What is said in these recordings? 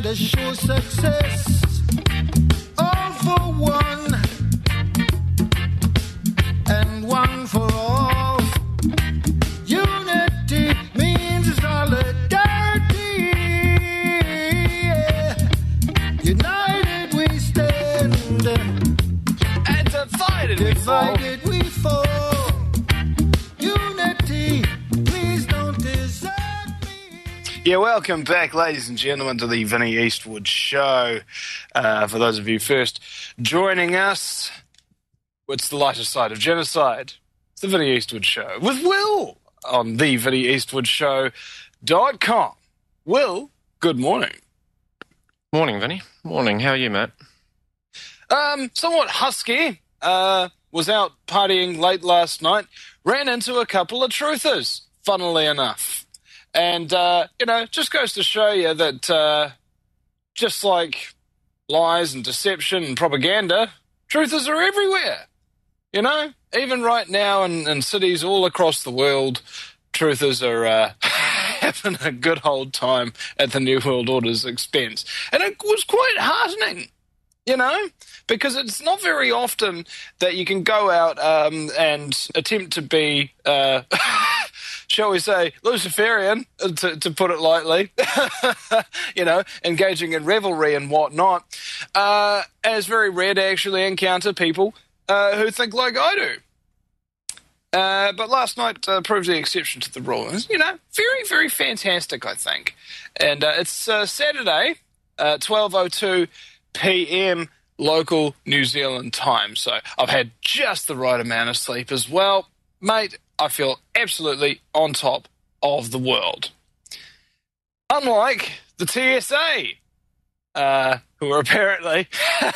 to show success. All for one, and one for all. Unity means solidarity. Yeah. United we stand, And divided we fall. Unity, please don't desert me. Yeah, welcome back, ladies and gentlemen, to the Vinnie Eastwood Show. For those of you first joining us, it's the lighter side of genocide. It's the Vinnie Eastwood Show with Will on the VinnieEastwoodShow.com. Will, good morning. Morning, Vinny. Morning. How are you, Matt? Somewhat husky. Was out partying late last night. Ran into a couple of truthers, funnily enough. And, just goes to show you that just like lies and deception and propaganda, truthers are everywhere. You know, even right now in cities all across the world, truthers are having a good old time at the New World Order's expense. And it was quite heartening, you know, because it's not very often that you can go out and attempt to be, shall we say, Luciferian, to put it lightly, you know, engaging in revelry and whatnot. And it's very rare to actually encounter people who think like I do. But last night proved the exception to the rule. It was, you know, very, very fantastic, I think. And it's Saturday, 12:02 p.m. local New Zealand time. So I've had just the right amount of sleep as well. Mate, I feel absolutely on top of the world. Unlike the TSA, who are apparently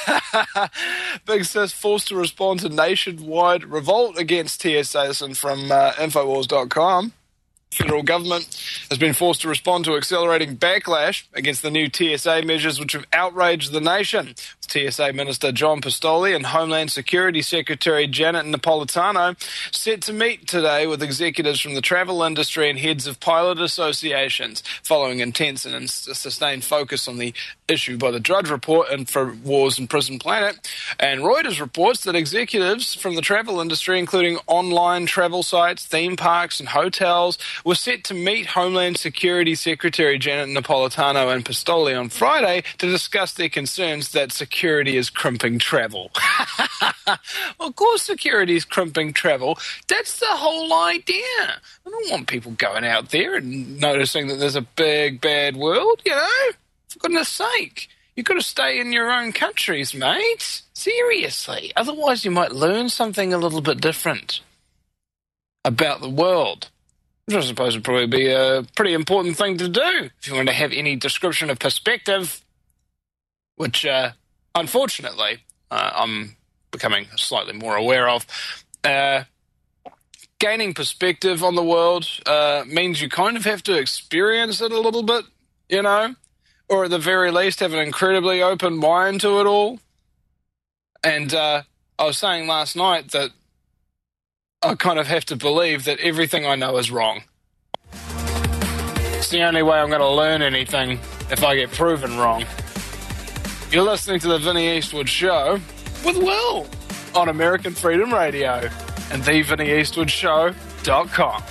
Big Sis forced to respond to nationwide revolt against TSA. Listen from Infowars.com. Federal government has been forced to respond to accelerating backlash against the new TSA measures which have outraged the nation. TSA Minister John Pistoli and Homeland Security Secretary Janet Napolitano set to meet today with executives from the travel industry and heads of pilot associations following intense and sustained focus on the issue by the Drudge Report and for Wars and Prison Planet. And Reuters reports that executives from the travel industry, including online travel sites, theme parks and hotels, were set to meet Homeland Security Secretary Janet Napolitano and Pistoli on Friday to discuss their concerns that security is crimping travel. Well, of course security is crimping travel. That's the whole idea. I don't want people going out there and noticing that there's a big, bad world, you know? For goodness sake. You've got to stay in your own countries, mate. Seriously. Otherwise you might learn something a little bit different about the world. Which I suppose would probably be a pretty important thing to do if you want to have any description of perspective, which, unfortunately, I'm becoming slightly more aware of. Gaining perspective on the world means you kind of have to experience it a little bit, you know, or at the very least have an incredibly open mind to it all. And I was saying last night that I kind of have to believe that everything I know is wrong. It's the only way I'm going to learn anything if I get proven wrong. You're listening to the Vinnie Eastwood Show with Will on American Freedom Radio and theVinnieEastwoodShow.com.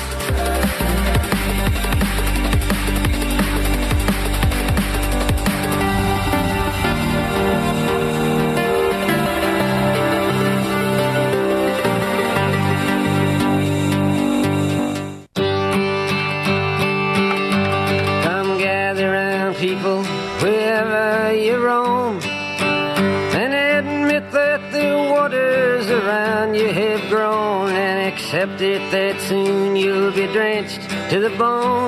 Accept it that soon you'll be drenched to the bone.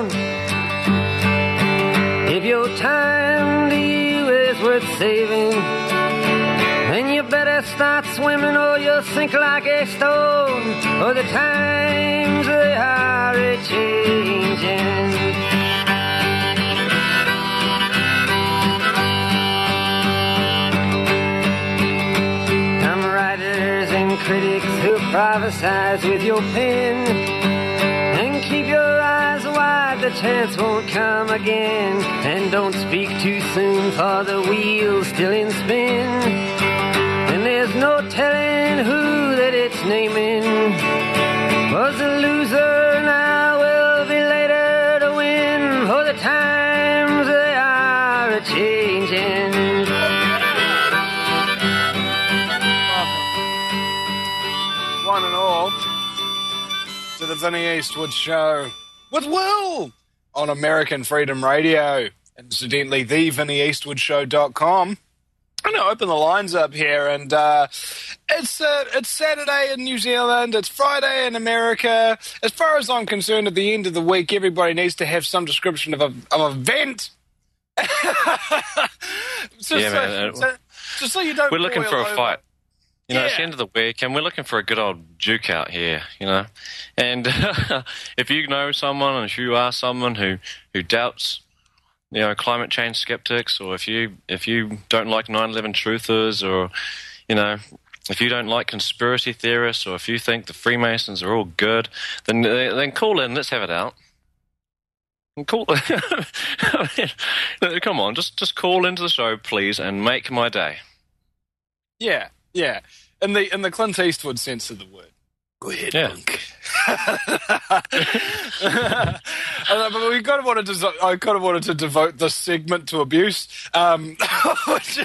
If your time to you is worth saving, then you better start swimming or you'll sink like a stone. For the times they are a-changing. Critics who prophesize with your pen and keep your eyes wide the chance won't come again. And don't speak too soon, for the wheel's still in spin. And there's no telling who that it's naming was a loser, now will be later to win. For the times they are a-changing. One and all to the Vinny Eastwood Show with Will on American Freedom Radio. Incidentally, thevinnieeastwoodshow.com. I'm going to open the lines up here, and it's Saturday in New Zealand, it's Friday in America. As far as I'm concerned, at the end of the week, everybody needs to have some description of an event. Just so you don't. We're looking boil for a over. fight. You know, Yeah. it's the end of the week, and we're looking for a good old duke out here, you know. And if you know someone, and if you are someone who doubts, you know, climate change skeptics, or if you don't like 9/11 truthers, or, you know, if you don't like conspiracy theorists, or if you think the Freemasons are all good, then call in. Let's have it out. And call. I mean, come on, just call into the show, please, and make my day. Yeah, yeah. In the Clint Eastwood sense of the word. Go ahead, Yeah. Monk. But I kind of wanted to devote this segment to abuse. What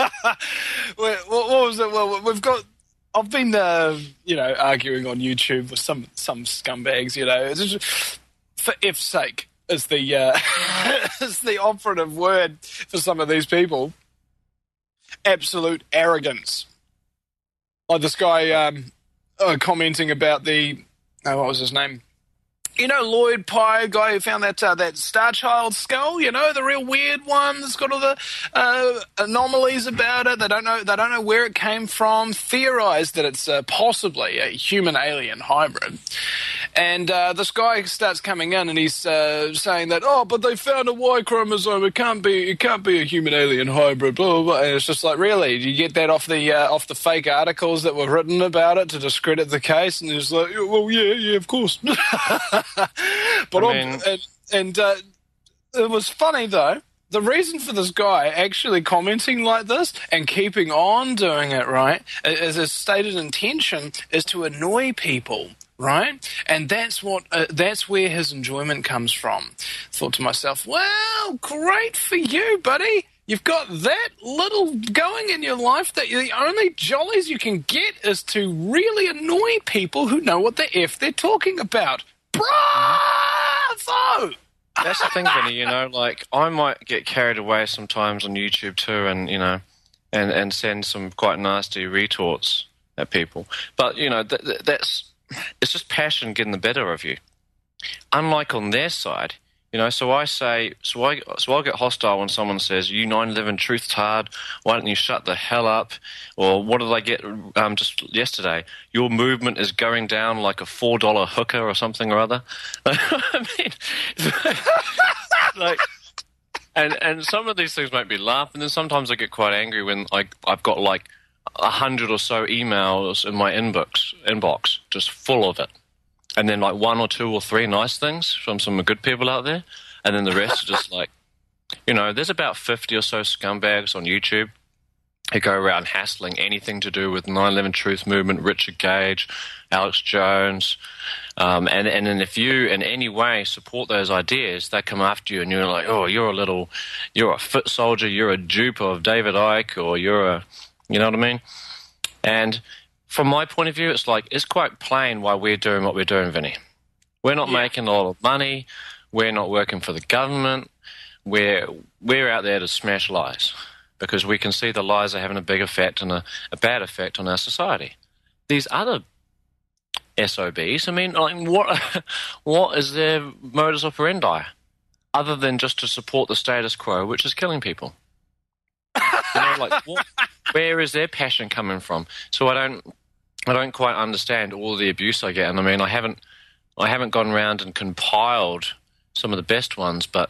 was it? Well, I've been, arguing on YouTube with some scumbags. You know, it's just, for F's sake is the is the operative word for some of these people. Absolute arrogance. Like this guy commenting about what was his name? You know, Lloyd Pye, guy who found that Star Child skull. You know, the real weird one that's got all the anomalies about it. They don't know where it came from. Theorized that it's possibly a human alien hybrid. And this guy starts coming in and he's saying that, but they found a Y chromosome. It can't be a human alien hybrid. Blah blah blah. And it's just like, really? Do you get that off the fake articles that were written about it to discredit the case? And he's like, well, yeah, of course. But it was funny though. The reason for this guy actually commenting like this and keeping on doing it, right, as his stated intention is to annoy people, right? And that's where his enjoyment comes from. Thought to myself, well, great for you, buddy. You've got that little going in your life that the only jollies you can get is to really annoy people who know what the F they're talking about. Bravo! That's the thing, Vinny, you know, like, I might get carried away sometimes on YouTube too, and, you know, and send some quite nasty retorts at people. But, you know, it's just passion getting the better of you. Unlike on their side, you know, so I'll get hostile when someone says, you 9/11 truth tard, why don't you shut the hell up? Or what did I get just yesterday? Your movement is going down like a $4 hooker or something or other. I mean, like, and some of these things make me laugh, and then sometimes I get quite angry when I've got like 100 or so emails in my inbox just full of it. And then like 1 or 2 or 3 nice things from some good people out there. And then the rest are just like, you know, there's about 50 or so scumbags on YouTube who go around hassling anything to do with 9/11 Truth Movement, Richard Gage, Alex Jones. And then if you in any way support those ideas, they come after you and you're like, oh, you're a foot soldier, you're a dupe of David Icke, or you know what I mean? And from my point of view, it's like, it's quite plain why we're doing what we're doing, Vinny. We're not making a lot of money. We're not working for the government. We're out there to smash lies because we can see the lies are having a big effect and a bad effect on our society. These other SOBs, I mean, like, what is their modus operandi other than just to support the status quo, which is killing people? You know, like, where is their passion coming from? So I don't quite understand all the abuse I get. And I mean, I haven't gone around and compiled some of the best ones, but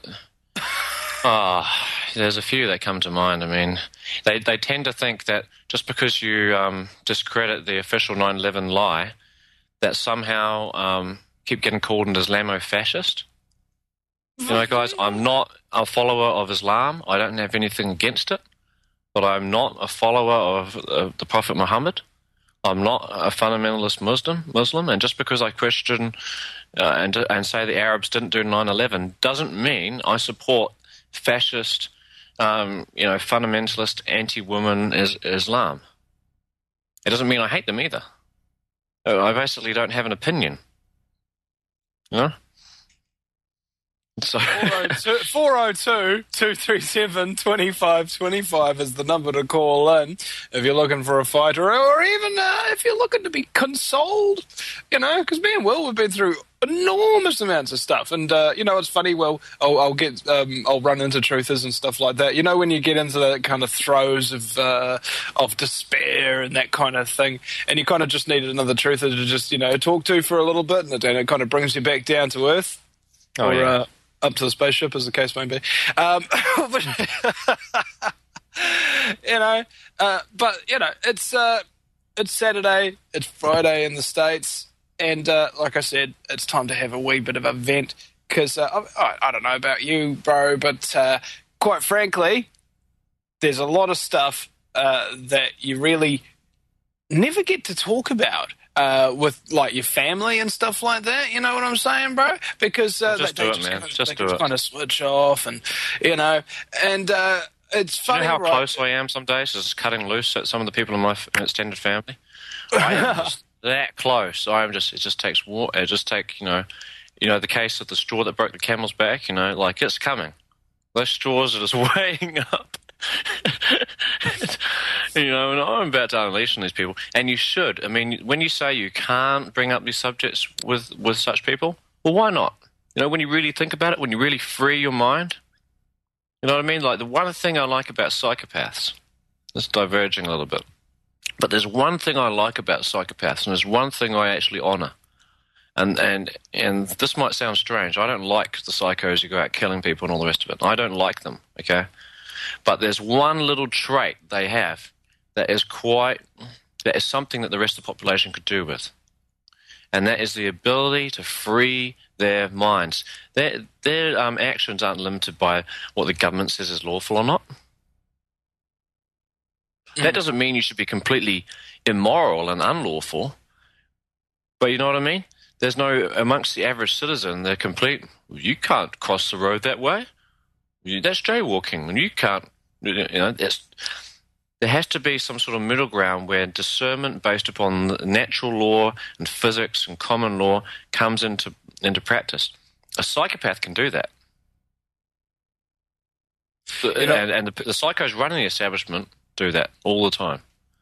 there's a few that come to mind. I mean, they tend to think that just because you discredit the official 9/11 lie, that somehow keep getting called an Islamo-fascist. You know, guys, I'm not a follower of Islam. I don't have anything against it, but I'm not a follower of the Prophet Muhammad. I'm not a fundamentalist Muslim, and just because I question and say the Arabs didn't do 9/11 doesn't mean I support fascist, fundamentalist, anti-woman Islam. It doesn't mean I hate them either. I basically don't have an opinion. You know? So 402-237-2525 is the number to call in if you're looking for a fighter, or even if you're looking to be consoled, you know, because me and Will have been through enormous amounts of stuff, and it's funny. Well, I'll run into truthers and stuff like that. You know, when you get into that kind of throes of despair and that kind of thing, and you kind of just need another truther to just talk to for a little bit, and it kind of brings you back down to earth. Oh, yeah. Up to the spaceship, as the case may be. But it's Saturday, it's Friday in the States, and like I said, it's time to have a wee bit of a vent, because I don't know about you, bro, but quite frankly, there's a lot of stuff that you really never get to talk about. With like your family and stuff like that, you know what I'm saying, bro? Because they just kind of switch off, and it's funny. You know how close I am some days, just cutting loose at some of the people in my extended family. I am just that close. It just takes the case of the straw that broke the camel's back. Like it's coming. Those straws are just weighing up. And I'm about to unleash on these people, and you should. I mean, when you say you can't bring up these subjects with such people, well, why not? When you really think about it, when you really free your mind, you know what I mean? Like the one thing I like about psychopaths, it's diverging a little bit, but there's one thing I like about psychopaths, and there's one thing I actually honor. And this might sound strange. I don't like the psychos who go out killing people and all the rest of it. I don't like them, okay? But there's one little trait they have that is something that the rest of the population could do with. And that is the ability to free their minds. Their actions aren't limited by what the government says is lawful or not. That doesn't mean you should be completely immoral and unlawful. But you know what I mean? There's no, amongst the average citizen, they're complete, you can't cross the road that way. That's jaywalking, and you can't, there has to be some sort of middle ground where discernment based upon natural law and physics and common law comes into practice. A psychopath can do that. And the psychos running the establishment do that all the time.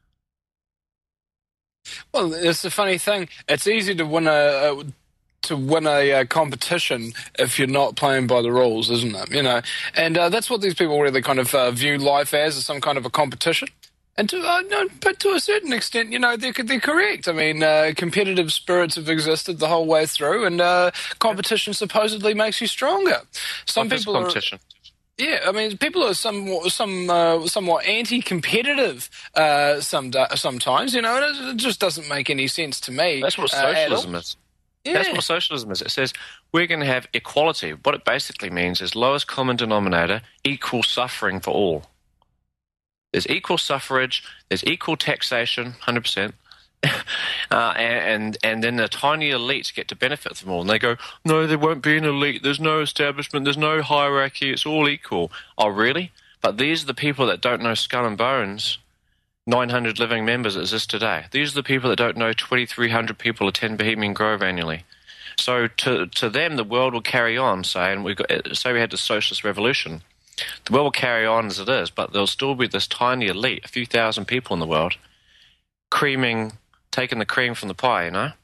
Well, it's the funny thing. It's easy to win a competition if you're not playing by the rules, isn't it? And that's what these people really kind of view life as some kind of a competition. And but to a certain extent, they're correct. I mean, competitive spirits have existed the whole way through, and competition supposedly makes you stronger. Some people competition. Yeah, I mean, people are somewhat anti-competitive sometimes. It just doesn't make any sense to me. That's what socialism is. Yeah. That's what socialism is. It says we're going to have equality. What it basically means is lowest common denominator equals suffering for all. There's equal suffrage, there's equal taxation, 100%, and then the tiny elites get to benefit from all. And they go, no, there won't be an elite, there's no establishment, there's no hierarchy, it's all equal. Oh, really? But these are the people that don't know skull and bones 900 living members that exist today. These are the people that don't know 2,300 people attend Bohemian Grove annually. So to them, the world will carry on, say we had the socialist revolution. The world will carry on as it is, but there'll still be this tiny elite, a few thousand people in the world, taking the cream from the pie,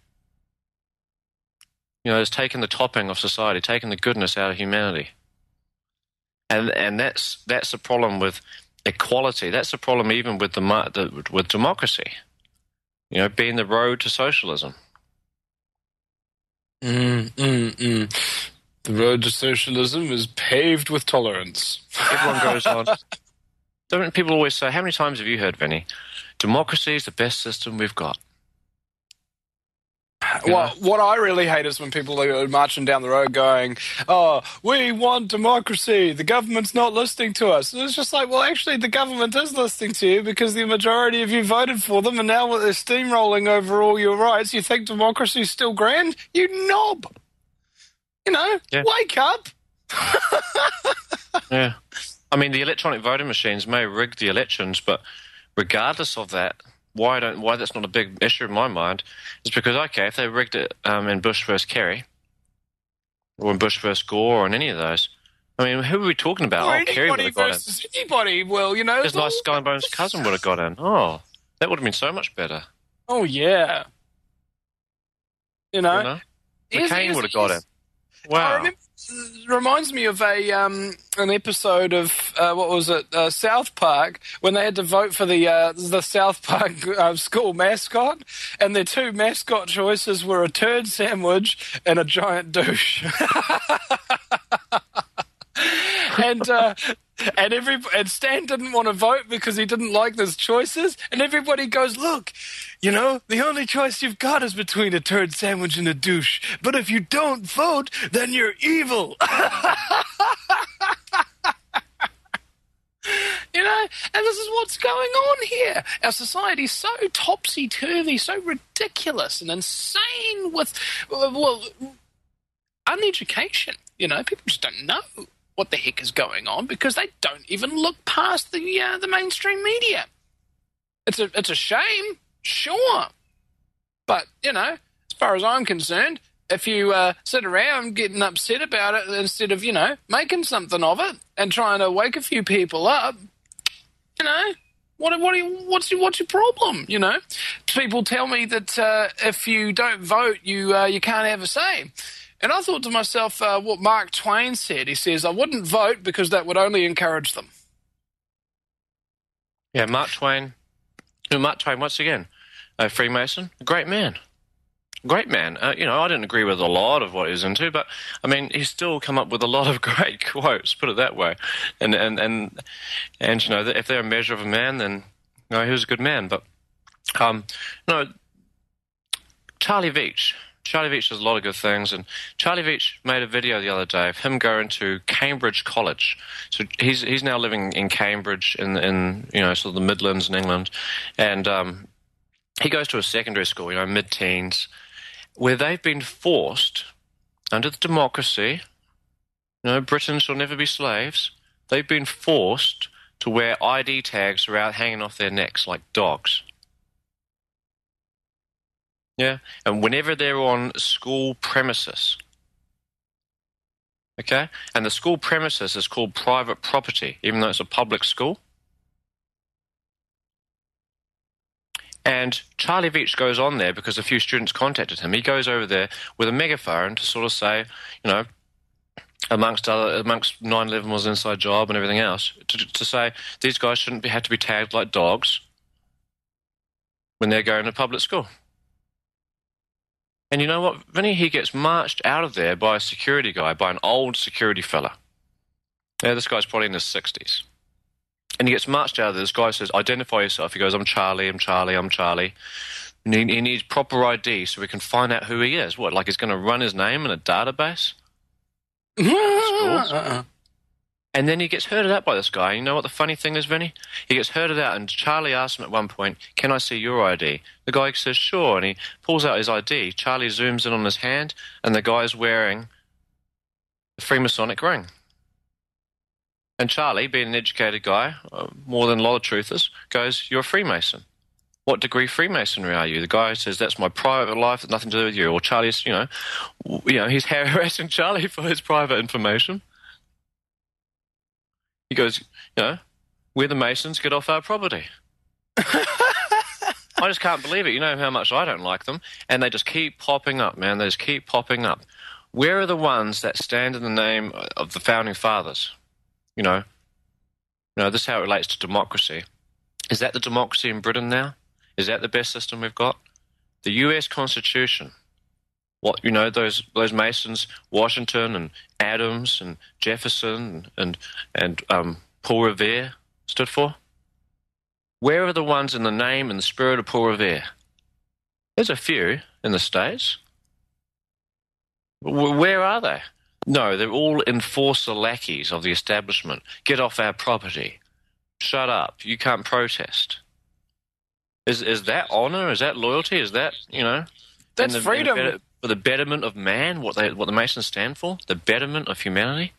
it's taking the topping of society, taking the goodness out of humanity. And that's the problem with equality. That's the problem even with with democracy. Being the road to socialism. The road to socialism is paved with tolerance. Everyone goes on. Don't people always say, how many times have you heard, Vinny, democracy is the best system we've got? What I really hate is when people are marching down the road going, "Oh, we want democracy. The government's not listening to us." And it's just like, well, actually, the government is listening to you because the majority of you voted for them, and now they're steamrolling over all your rights. You think democracy's still grand? You knob. Wake up. Yeah. I mean, the electronic voting machines may rig the elections, but regardless of that, why that's not a big issue in my mind is because, okay, if they rigged it in Bush versus Kerry or in Bush versus Gore or in any of those, I mean, who are we talking about? Or Kerry would anybody have got in. versus anybody. Well, His nice Skull and Bones cousin would have got in. Oh, that would have been so much better. Oh, yeah. McCain would have got in. Wow. I remember, it reminds me of an episode of South Park, when they had to vote for the South Park school mascot, and their two mascot choices were a turd sandwich and a giant douche. And Stan didn't want to vote because he didn't like those choices, and everybody goes, "Look, the only choice you've got is between a turd sandwich and a douche. But if you don't vote, then you're evil." And this is what's going on here. Our society's so topsy-turvy, so ridiculous and insane with, uneducation. People just don't know what the heck is going on because they don't even look past the mainstream media. It's a shame, sure, but as far as I'm concerned, if you sit around getting upset about it instead of making something of it and trying to wake a few people up, what's your problem? People tell me that if you don't vote, you can't have a say. And I thought to myself, what Mark Twain said. He says, "I wouldn't vote because that would only encourage them." Yeah, Mark Twain. Mark Twain, once again, a Freemason, a great man. Great man. I didn't agree with a lot of what he's into, but, I mean, he's still come up with a lot of great quotes, put it that way. And that if they're a measure of a man, then, he was a good man. But, Charlie Veitch. Charlie Veitch does a lot of good things, and Charlie Veitch made a video the other day of him going to Cambridge College. So he's now living in Cambridge in sort of the Midlands in England, and he goes to a secondary school, mid-teens, where they've been forced under the democracy. Britons shall never be slaves. They've been forced to wear ID tags around hanging off their necks like dogs. Yeah, and whenever they're on school premises, okay, and the school premises is called private property, even though it's a public school. And Charlie Veitch goes on there because a few students contacted him. He goes over there with a megaphone to sort of say, amongst 9/11 was an inside job and everything else, to say these guys shouldn't have to be tagged like dogs when they're going to public school. And you know what, Vinny? He gets marched out of there by a security guy, by an old security fella. Yeah, this guy's probably in his 60s. And he gets marched out of there. This guy says, "Identify yourself." He goes, "I'm Charlie, I'm Charlie, I'm Charlie." And he needs proper ID so we can find out who he is. What, like he's going to run his name in a database? And then he gets herded out by this guy. You know what the funny thing is, Vinny? He gets herded out, and Charlie asks him at one point, "Can I see your ID?" The guy says, "Sure," and he pulls out his ID. Charlie zooms in on his hand, and the guy's wearing a Freemasonic ring. And Charlie, being an educated guy, more than a lot of truthers, goes, "You're a Freemason. What degree Freemasonry are you?" The guy says, "That's my private life, it's nothing to do with you." Or Charlie's, he's harassing Charlie for his private information. He goes, "We're the Masons, get off our property." I just can't believe it. You know how much I don't like them. And they just keep popping up, man. They just keep popping up. Where are the ones that stand in the name of the Founding Fathers? This is how it relates to democracy. Is that the democracy in Britain now? Is that the best system we've got? The US Constitution. What, those Masons, Washington and Adams and Jefferson and Paul Revere stood for? Where are the ones in the name and the spirit of Paul Revere? There's a few in the States. Where are they? No, they're all enforcer lackeys of the establishment. Get off our property. Shut up. You can't protest. Is that honour? Is that loyalty? Is that, That's freedom. For the betterment of man, what the Masons stand for? The betterment of humanity?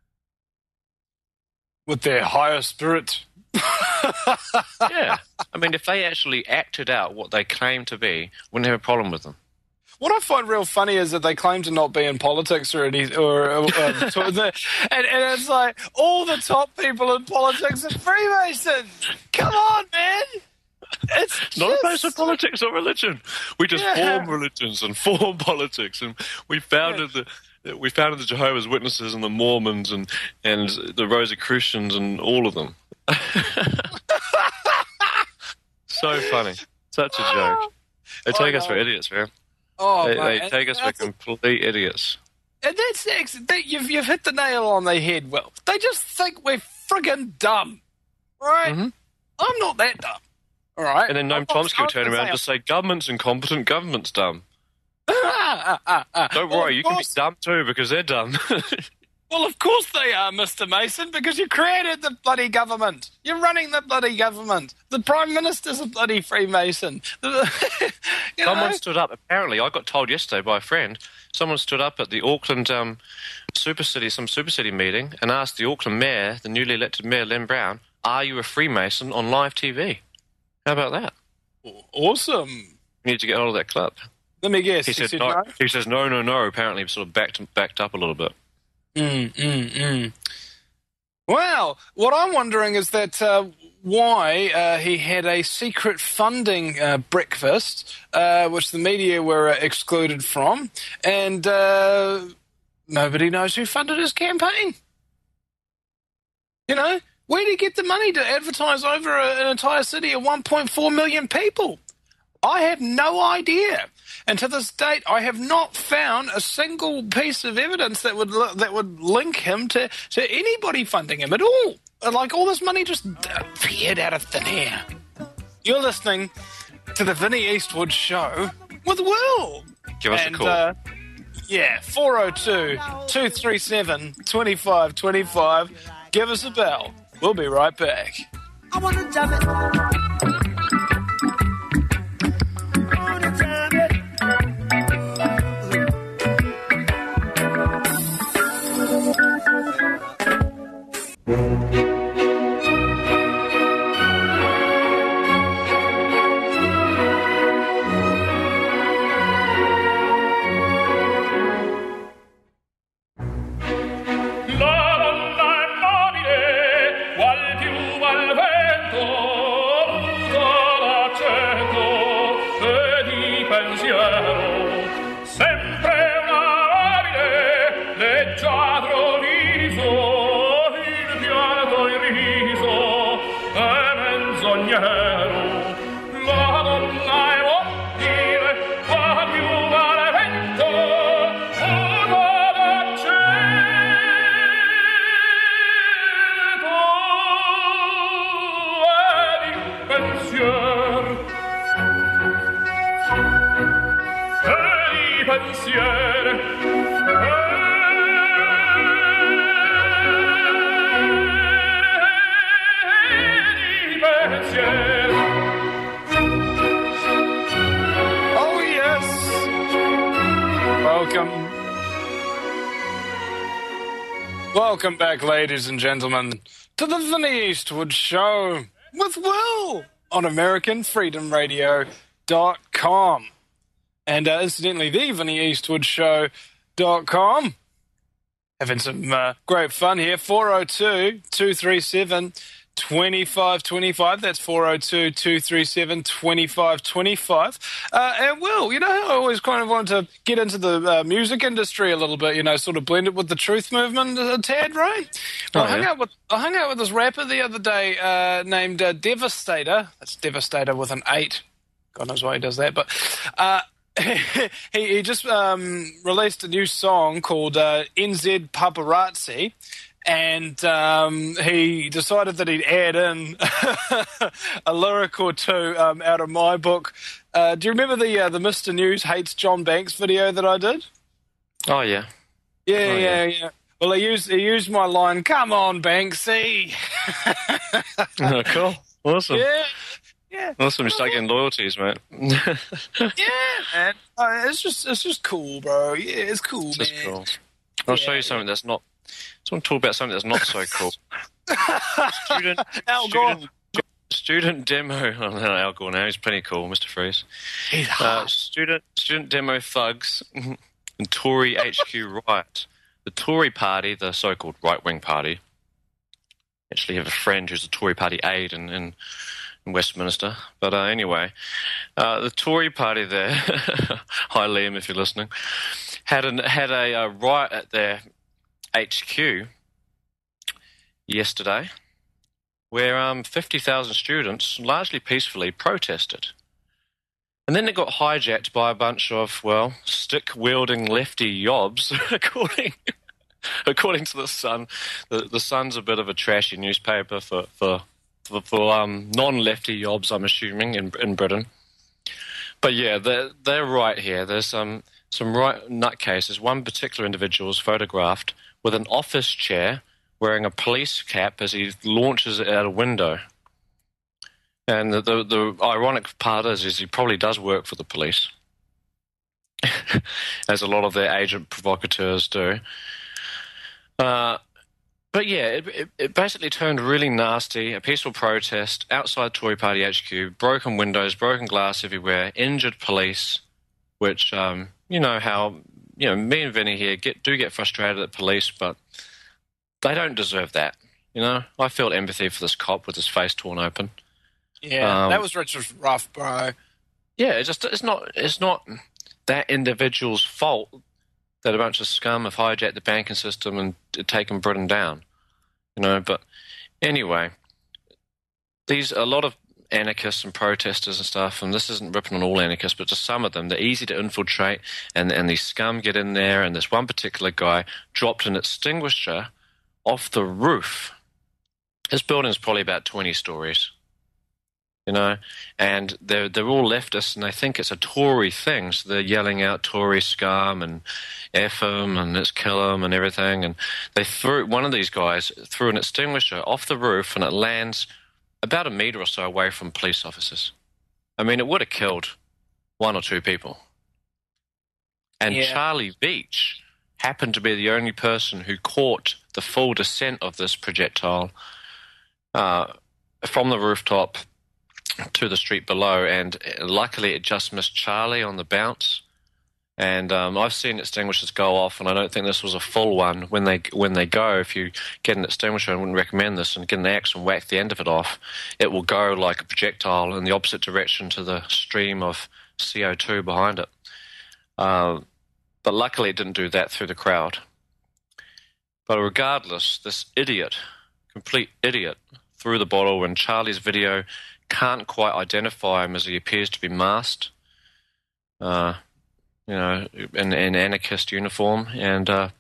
With their higher spirit. Yeah. I mean, if they actually acted out what they claim to be, wouldn't have a problem with them. What I find real funny is that they claim to not be in politics or any, and it's like all the top people in politics are Freemasons. Come on, man! It's not opposed to politics or religion. We just form religions and form politics, and we founded the Jehovah's Witnesses and the Mormons and the Rosicrucians and all of them. So funny, such a joke. They take us for idiots, man. Oh, they take us for complete idiots. And you've hit the nail on the head, Will. They just think we're friggin' dumb, right? Mm-hmm. I'm not that dumb, all right? And then Noam Chomsky will turn around and just say, government's incompetent, government's dumb. Don't worry, you can be dumb too because they're dumb. Well, of course they are, Mr. Mason, because you created the bloody government. You're running the bloody government. The Prime Minister's a bloody Freemason. Someone stood up. Apparently, I got told yesterday by a friend, someone stood up at the Auckland super city meeting and asked the Auckland mayor, the newly elected mayor, Len Brown, are you a Freemason on live TV? How about that? Awesome. You need to get hold of that club. Let me guess. He said no. He says no. Apparently, sort of backed up a little bit. Well, what I'm wondering is that why he had a secret funding breakfast, which the media were excluded from, and nobody knows who funded his campaign. Where did he get the money to advertise over an entire city of 1.4 million people? I have no idea. And to this date, I have not found a single piece of evidence that would link him to anybody funding him at all. Like, all this money just appeared out of thin air. You're listening to the Vinnie Eastwood Show with Will. Give us a call. 402-237-2525. Give us a bell. We'll be right back. I wanna jam it. Welcome back, ladies and gentlemen, to the Vinnie Eastwood Show with Will on AmericanFreedomRadio.com. And incidentally, the VinnieEastwoodShow.com. Having some great fun here. 402-237-2525. That's 402-237-2525. And Will, I always kind of wanted to get into the music industry a little bit, sort of blend it with the truth movement a tad, right? Well, I hung out with this rapper the other day named Devastator. That's Devastator with an 8. God knows why he does that. But he just released a new song called NZ Paparazzi, and he decided that he'd add in a lyric or two out of my book. Do you remember the Mr. News Hates John Banks video that I did? Oh, yeah. Yeah. Well, he used my line, "Come on, Banksy." Oh, cool. Awesome. Yeah. Awesome. Start getting loyalties, mate. Yeah, man. It's just cool, bro. Yeah, it's cool, It's man. just cool. I'll show you something that's not... I just want to talk about something that's not so cool. Al Gore. Student demo. Oh, no, Al Gore now. He's plenty cool, Mr. Freeze. He's hot. Student demo thugs and Tory HQ riot. The Tory party, the so-called right-wing party, actually have a friend who's a Tory party aide in Westminster. But anyway, the Tory party there, hi Liam if you're listening, had a riot at their HQ yesterday where 50,000 students largely peacefully protested. And then it got hijacked by a bunch of, well, stick-wielding lefty yobs, according to The Sun. The Sun's a bit of a trashy newspaper for non-lefty yobs, I'm assuming, in Britain. But yeah, they're right here. There's some right nutcases. One particular individual is photographed with an office chair wearing a police cap as he launches it out a window. And the ironic part is he probably does work for the police, as a lot of their agent provocateurs do. But yeah, it basically turned really nasty. A peaceful protest outside Tory Party HQ, broken windows, broken glass everywhere, injured police, which, you know how, me and Vinny here get frustrated at police, but they don't deserve that. I felt empathy for this cop with his face torn open. Yeah, that was just rough, bro. Yeah, it's not that individual's fault that a bunch of scum have hijacked the banking system and taken Britain down. But anyway, a lot of anarchists and protesters and stuff, and this isn't ripping on all anarchists, but just some of them, they're easy to infiltrate, and these scum get in there, and this one particular guy dropped an extinguisher off the roof. This building's probably about 20 stories. And they're all leftists, and they think it's a Tory thing, so they're yelling out Tory scum and F 'em and let's kill 'em and everything. And one of these guys threw an extinguisher off the roof, and it lands about a metre or so away from police officers. I mean, it would have killed one or two people. And Yeah. Charlie Beach happened to be the only person who caught the full descent of this projectile from the rooftop to the street below, and luckily it just missed Charlie on the bounce. And I've seen extinguishers go off, and I don't think this was a full one. When they go, if you get an extinguisher, I wouldn't recommend this, and get an axe and whack the end of it off, it will go like a projectile in the opposite direction to the stream of CO2 behind it. But luckily it didn't do that through the crowd. But regardless, this idiot, complete idiot, threw the bottle, and Charlie's video can't quite identify him as he appears to be masked, in anarchist uniform. And now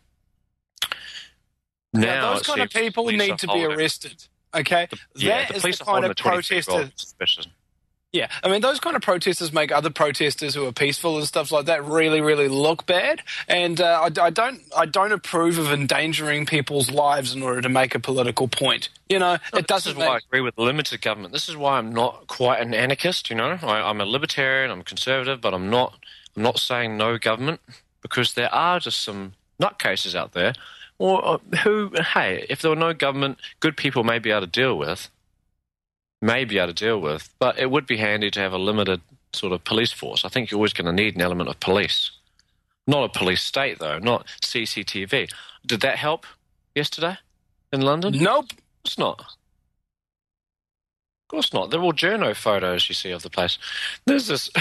those kind of people need to be arrested. Okay, the police are holding a 23-year-old suspicion. Yeah, I mean, those kind of protesters make other protesters who are peaceful and stuff like that really, really look bad. And I don't approve of endangering people's lives in order to make a political point. It doesn't. This is why I agree with limited government. This is why I'm not quite an anarchist. I'm a libertarian. I'm conservative, but I'm not saying no government, because there are just some nutcases out there, who, hey, if there were no government, good people may be able to deal with. But it would be handy to have a limited sort of police force. I think you're always going to need an element of police. Not a police state, though, not CCTV. Did that help yesterday in London? Nope. It's not. Of course not. They're all journo photos you see of the place. There's this...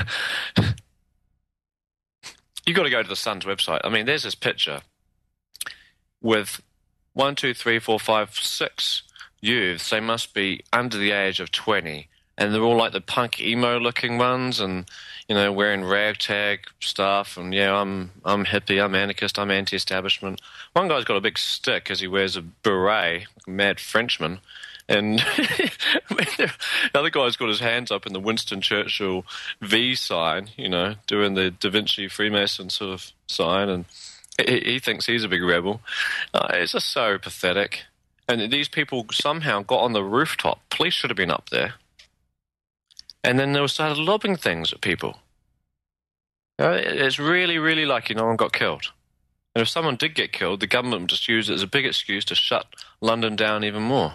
You've got to go to the Sun's website. I mean, there's this picture with 1, 2, 3, 4, 5, 6 youths. They must be under the age of 20, and they're all like the punk emo looking ones, and wearing ragtag stuff, and I'm hippie, I'm anarchist, I'm anti-establishment. One guy's got a big stick because he wears a beret, like a mad Frenchman, and the other guy's got his hands up in the Winston Churchill V sign, doing the Da Vinci Freemason sort of sign, and he thinks he's a big rebel. It's just so pathetic. And these people somehow got on the rooftop. Police should have been up there. And then they started lobbing things at people. It's really, really lucky no one got killed. And if someone did get killed, the government would just use it as a big excuse to shut London down even more.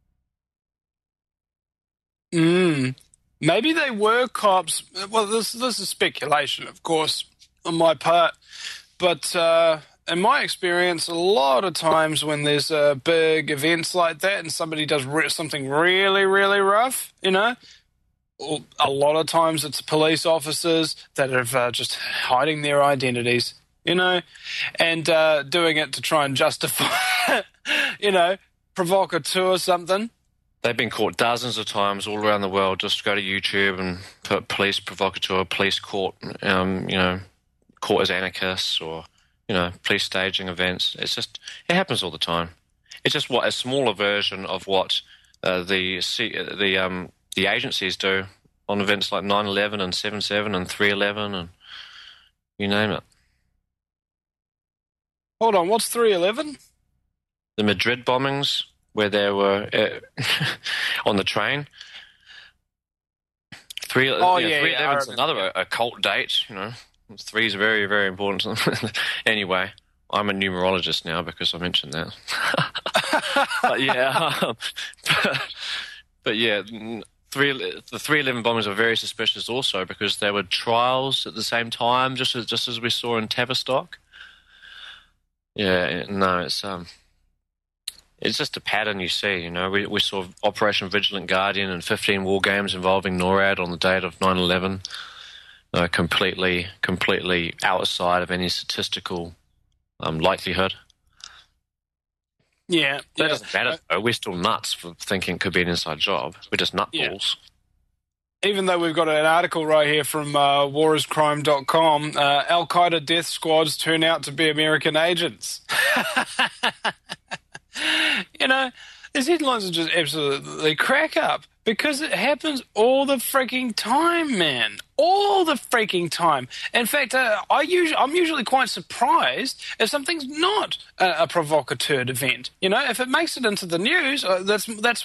Maybe they were cops. Well, this is speculation, of course, on my part. But in my experience, a lot of times when there's big events like that and somebody does something really, really rough, a lot of times it's police officers that are just hiding their identities, and doing it to try and justify, provocateur or something. They've been caught dozens of times all around the world. Just go to YouTube and put police provocateur, police caught, caught as anarchists, or, police staging events. It happens all the time. It's just a smaller version of what the agencies do on events like 9/11 and 7/7 and 3/11 and you name it. Hold on, what's 3/11? The Madrid bombings, where they were on the train. 3/11 is another occult date, 3 is very, very important. Anyway, I'm a numerologist now because I mentioned that. But the 3/11 bombings are very suspicious also because there were trials at the same time, just as we saw in Tavistock. Yeah, no, it's just a pattern you see. We saw Operation Vigilant Guardian and 15 war games involving NORAD on the date of 9/11. Completely outside of any statistical likelihood. Yeah. That doesn't matter, though. We're still nuts for thinking it could be an inside job. We're just nutballs. Yeah. Even though we've got an article right here from wariscrime.com, Al-Qaeda death squads turn out to be American agents. These headlines are just absolutely crack up because it happens all the freaking time, man. All the freaking time. In fact, I'm usually quite surprised if something's not a provocateur event. If it makes it into the news, that's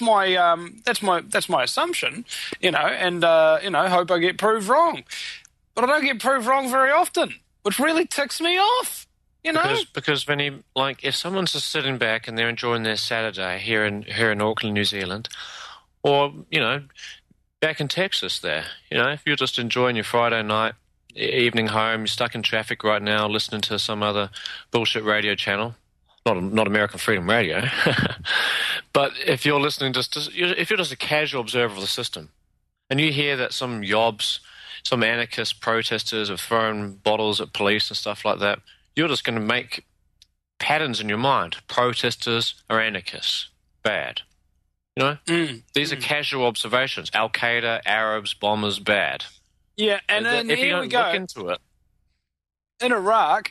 my assumption. And hope I get proved wrong. But I don't get proved wrong very often, which really ticks me off. Because Vinny, if someone's just sitting back and they're enjoying their Saturday here in Auckland, New Zealand, or back in Texas, if you're just enjoying your Friday night, evening home, you're stuck in traffic right now, listening to some other bullshit radio channel, not American Freedom Radio, but if you're listening if you're just a casual observer of the system, and you hear that some yobs, some anarchist protesters have thrown bottles at police and stuff like that, you're just going to make patterns in your mind. Protesters are anarchists. Bad. These are casual observations. Al-Qaeda, Arabs, bombers, bad. Yeah, and then if you don't look into it. In Iraq,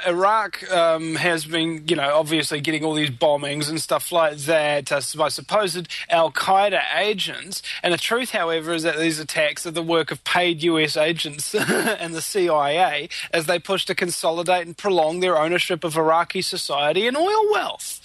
has been, obviously getting all these bombings and stuff like that by supposed Al-Qaeda agents. And the truth, however, is that these attacks are the work of paid US agents and the CIA as they push to consolidate and prolong their ownership of Iraqi society and oil wealth.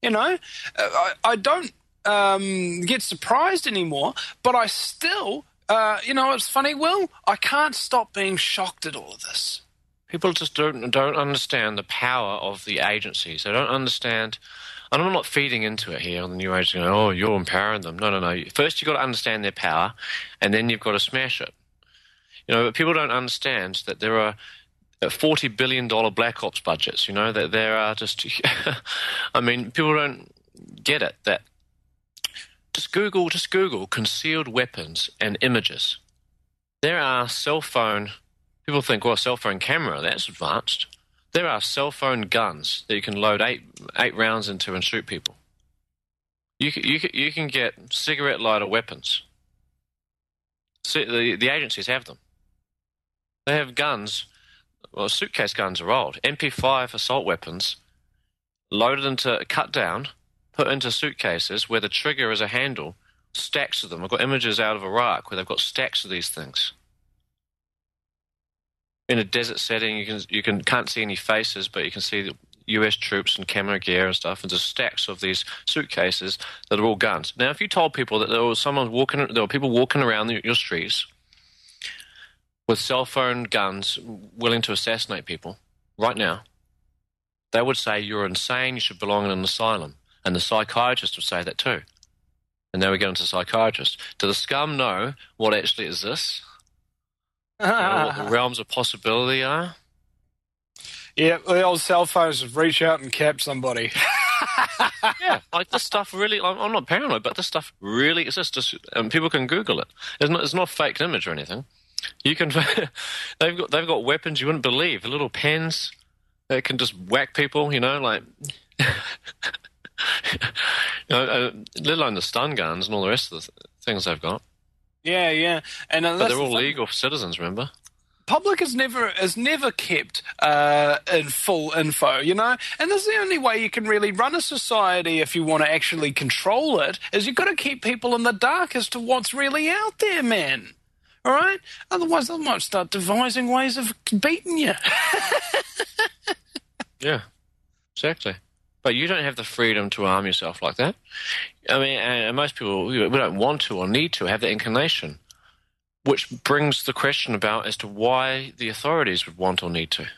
I don't get surprised anymore, but I still, it's funny, Will, I can't stop being shocked at all of this. People just don't understand the power of the agencies. They don't understand, and I'm not feeding into it here on the New Age, you're empowering them. No. First you've got to understand their power, and then you've got to smash it. People don't understand that there are $40 billion Black Ops budgets, that there are just, people don't get it, that just Google concealed weapons and images. There are people think, cell phone camera, that's advanced. There are cell phone guns that you can load eight rounds into and shoot people. You can get cigarette lighter weapons. See, the agencies have them. They have guns. Well, suitcase guns are old. MP5 assault weapons loaded into, cut down, put into suitcases where the trigger is a handle, stacks of them. I've got images out of Iraq where they've got stacks of these things. In a desert setting, you can't see any faces, but you can see the US troops and camo gear and stuff, and there's stacks of these suitcases that are all guns. Now, if you told people that there were people walking around your streets with cell phone guns willing to assassinate people right now, they would say you're insane, you should belong in an asylum. And the psychiatrist would say that too. And now we get into psychiatrists. Do the scum know what actually exists? What the realms of possibility are? Yeah, the old cell phones just reach out and cap somebody. Yeah, like this stuff really, I'm not paranoid, but this stuff really exists. And people can Google it. It's not a faked image or anything. You can, they've got weapons you wouldn't believe. Little pens that can just whack people, like, let alone the stun guns and all the rest of the things they've got. Yeah. And but they're all legal citizens, remember? Public is never kept in full info, and that's the only way you can really run a society if you want to actually control it, is you've got to keep people in the dark as to what's really out there, man. All right? Otherwise, they might start devising ways of beating you. Yeah, exactly. But you don't have the freedom to arm yourself like that. I mean, and most people, we don't want to or need to have that inclination, which brings the question about as to why the authorities would want or need to.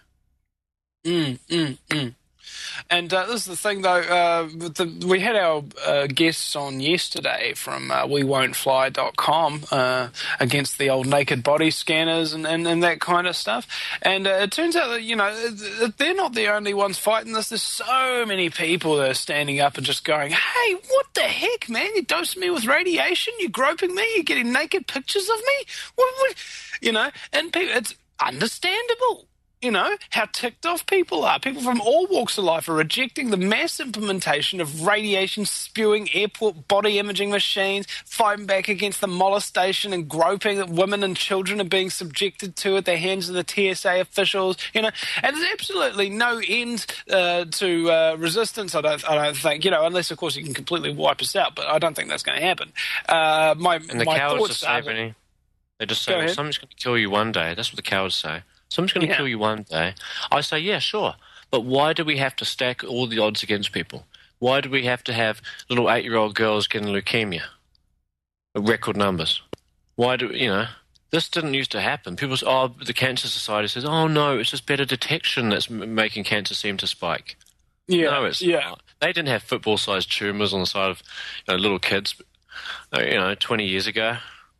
And this is the thing, though. We had our guests on yesterday from WeWon'tFly.com against the old naked body scanners and that kind of stuff. And it turns out that, they're not the only ones fighting this. There's so many people that are standing up and just going, hey, what the heck, man? You're dosing me with radiation? You're groping me? You're getting naked pictures of me? What? And people, it's understandable. How ticked off people are. People from all walks of life are rejecting the mass implementation of radiation-spewing airport body imaging machines, fighting back against the molestation and groping that women and children are being subjected to at the hands of the TSA officials. And there's absolutely no end to resistance, I don't think, unless, of course, you can completely wipe us out, but I don't think that's going to happen. My cowards thoughts just are... say, they just say, somebody's going to kill you one day. That's what the cowards say. Someone's going to kill you one day. I say, yeah, sure. But why do we have to stack all the odds against people? Why do we have to have little 8-year-old girls getting leukemia? Record numbers. Why do, this didn't used to happen. People say, the Cancer Society says, oh, no, it's just better detection that's making cancer seem to spike. Yeah, no, it's not. They didn't have football-sized tumours on the side of little kids, 20 years ago.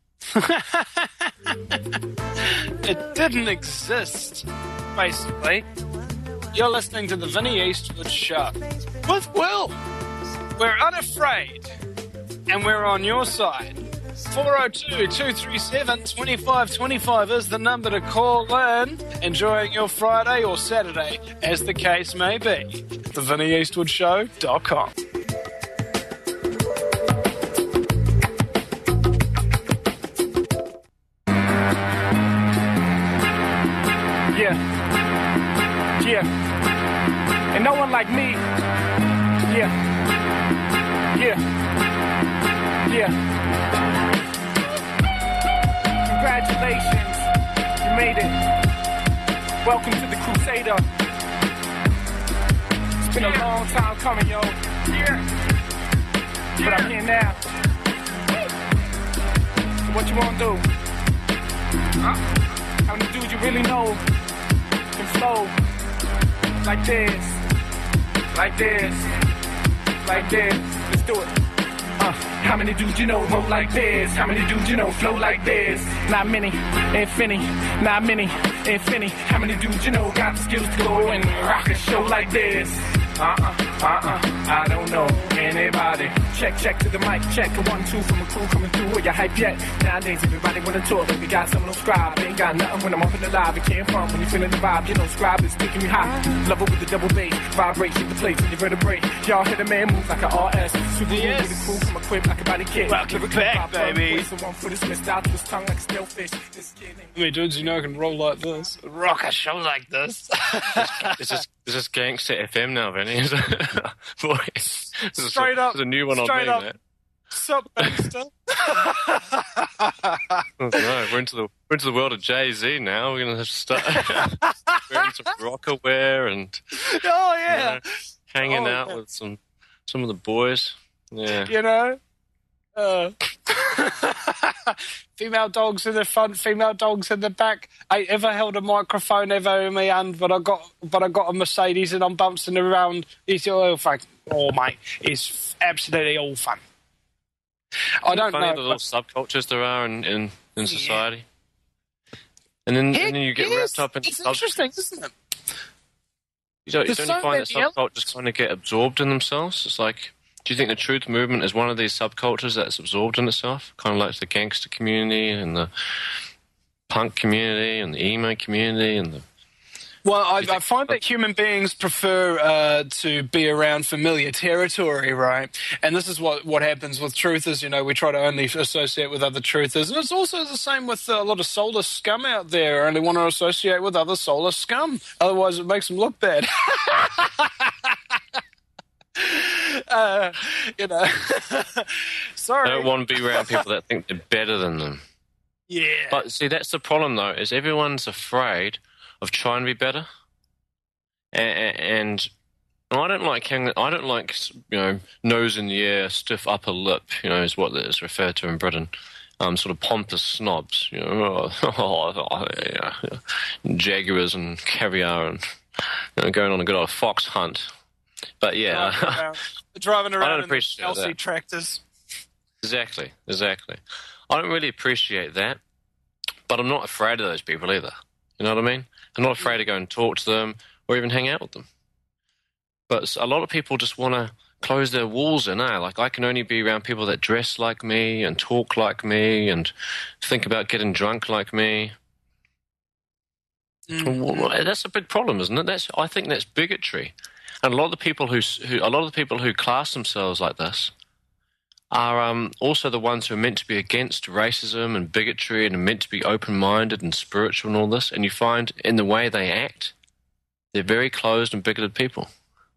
It didn't exist, basically. You're listening to the Vinnie Eastwood Show with Will. We're unafraid, and we're on your side. 402-237-2525 is the number to call in. Enjoying your Friday or Saturday, as the case may be. TheVinnieEastwoodShow.com. Yeah, and no one like me. Yeah. Congratulations, you made it. Welcome to the Crusader. It's been a long time coming, yo. But I'm here now. So what you wanna do? How many dudes you really know can flow like this, like this, like this? Let's do it. How many dudes you know roll like this? How many dudes you know flow like this? Not many, infinity. Not many, infinity. How many dudes you know got the skills to go and rock a show like this? I don't know anybody. everybody. Check, check to the mic, check. A 1, 2 from a crew coming through. Are you hype yet? Nowadays, everybody wanna talk, but we got some no scribe. Ain't got nothing when I'm up in the live. It came from when you feeling the vibe. You know, scribe is taking me high. Love it with the double bass. Vibrate, hit the place in your vertebrae. Y'all hear the man move like a RS. Super Yes. with the crew from equipped like a body kid. Welcome Lyrical back, pop, baby. waist, so one foot is missed out to his tongue like a stale fish. This kid ain't I mean, dudes, you know, I can roll like this, rock a show like this. Is this Gangster FM now, Vinny? Boy, this is Straight up. There's a new one on Straight me, up. man. Sup, gangster? Oh, no, we're into the world of Jay-Z now. We're gonna have to start wearing some rocker wear and Oh yeah. hanging Oh, out yeah. with some of the boys. Yeah. You know. Female dogs in the front, female dogs in the back. I ain't ever held a microphone ever in my hand, but I got a Mercedes and I'm bouncing around. It's all fun. Oh mate, it's absolutely all fun. I don't Funny know. the little subcultures there are in society. And then you get wrapped up in it's interesting, isn't it? Don't There's you so find that many subcultures kind of get absorbed in themselves? It's like, do you think the truth movement is one of these subcultures that's absorbed in itself? Kind of like the gangster community and the punk community and the emo community and the... Well, I find that human beings prefer to be around familiar territory, right? And this is what happens with truthers. You know, we try to only associate with other truthers. And it's also the same with a lot of soulless scum out there. Only want to associate with other soulless scum. Otherwise, it makes them look bad. You know. Sorry. They don't want to be around people that think they're better than them. Yeah. But see, that's the problem, though, is everyone's afraid of trying to be better. And I don't like nose in the air, stiff upper lip, is what is referred to in Britain. Sort of pompous snobs, jaguars and caviar and going on a good old fox hunt. But yeah, driving I around don't in appreciate Chelsea that. tractors. Exactly. I don't really appreciate that, but I'm not afraid of those people either. You know what I mean? I'm not afraid to go and talk to them or even hang out with them. But a lot of people just want to close their walls in, Like, I can only be around people that dress like me and talk like me and think about getting drunk like me. Well, that's a big problem, isn't it? I think that's bigotry. And a lot of the people who class themselves like this are also the ones who are meant to be against racism and bigotry and are meant to be open-minded and spiritual and all this. And you find in the way they act, they're very closed and bigoted people.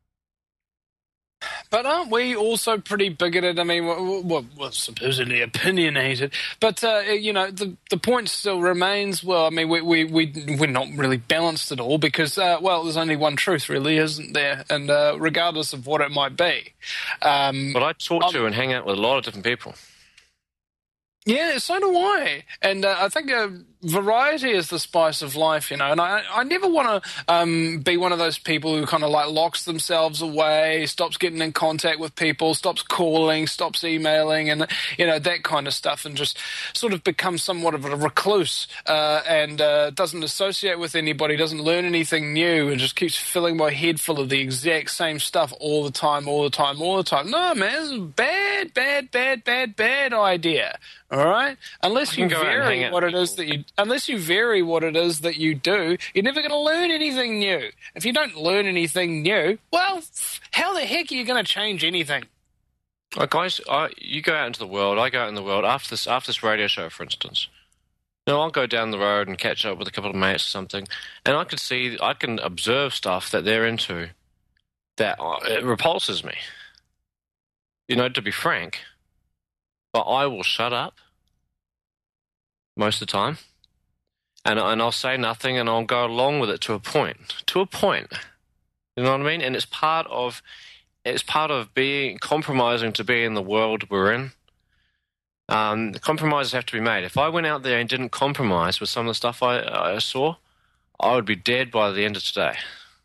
But aren't we also pretty bigoted? I mean, well supposedly opinionated. But, the point still remains, well, I mean, we're not really balanced at all because, there's only one truth, really, isn't there? And regardless of what it might be. But I talk to and hang out with a lot of different people. Yeah, so do I. And I think variety is the spice of life, And I never want to be one of those people who kind of like locks themselves away, stops getting in contact with people, stops calling, stops emailing, and, that kind of stuff, and just sort of becomes somewhat of a recluse and doesn't associate with anybody, doesn't learn anything new, and just keeps filling my head full of the exact same stuff all the time. No, man, this is a bad idea. All right? Unless you vary what it is that you do, you're never going to learn anything new. If you don't learn anything new, well, how the heck are you going to change anything? Guys, you go out into the world, I go out in the world, after this radio show, for instance. I'll go down the road and catch up with a couple of mates or something, and I can observe stuff that they're into that it repulses me. To be frank. But I will shut up most of the time, and I'll say nothing, and I'll go along with it to a point. You know what I mean? And it's part of being compromising to be in the world we're in. Compromises have to be made. If I went out there and didn't compromise with some of the stuff I saw, I would be dead by the end of today.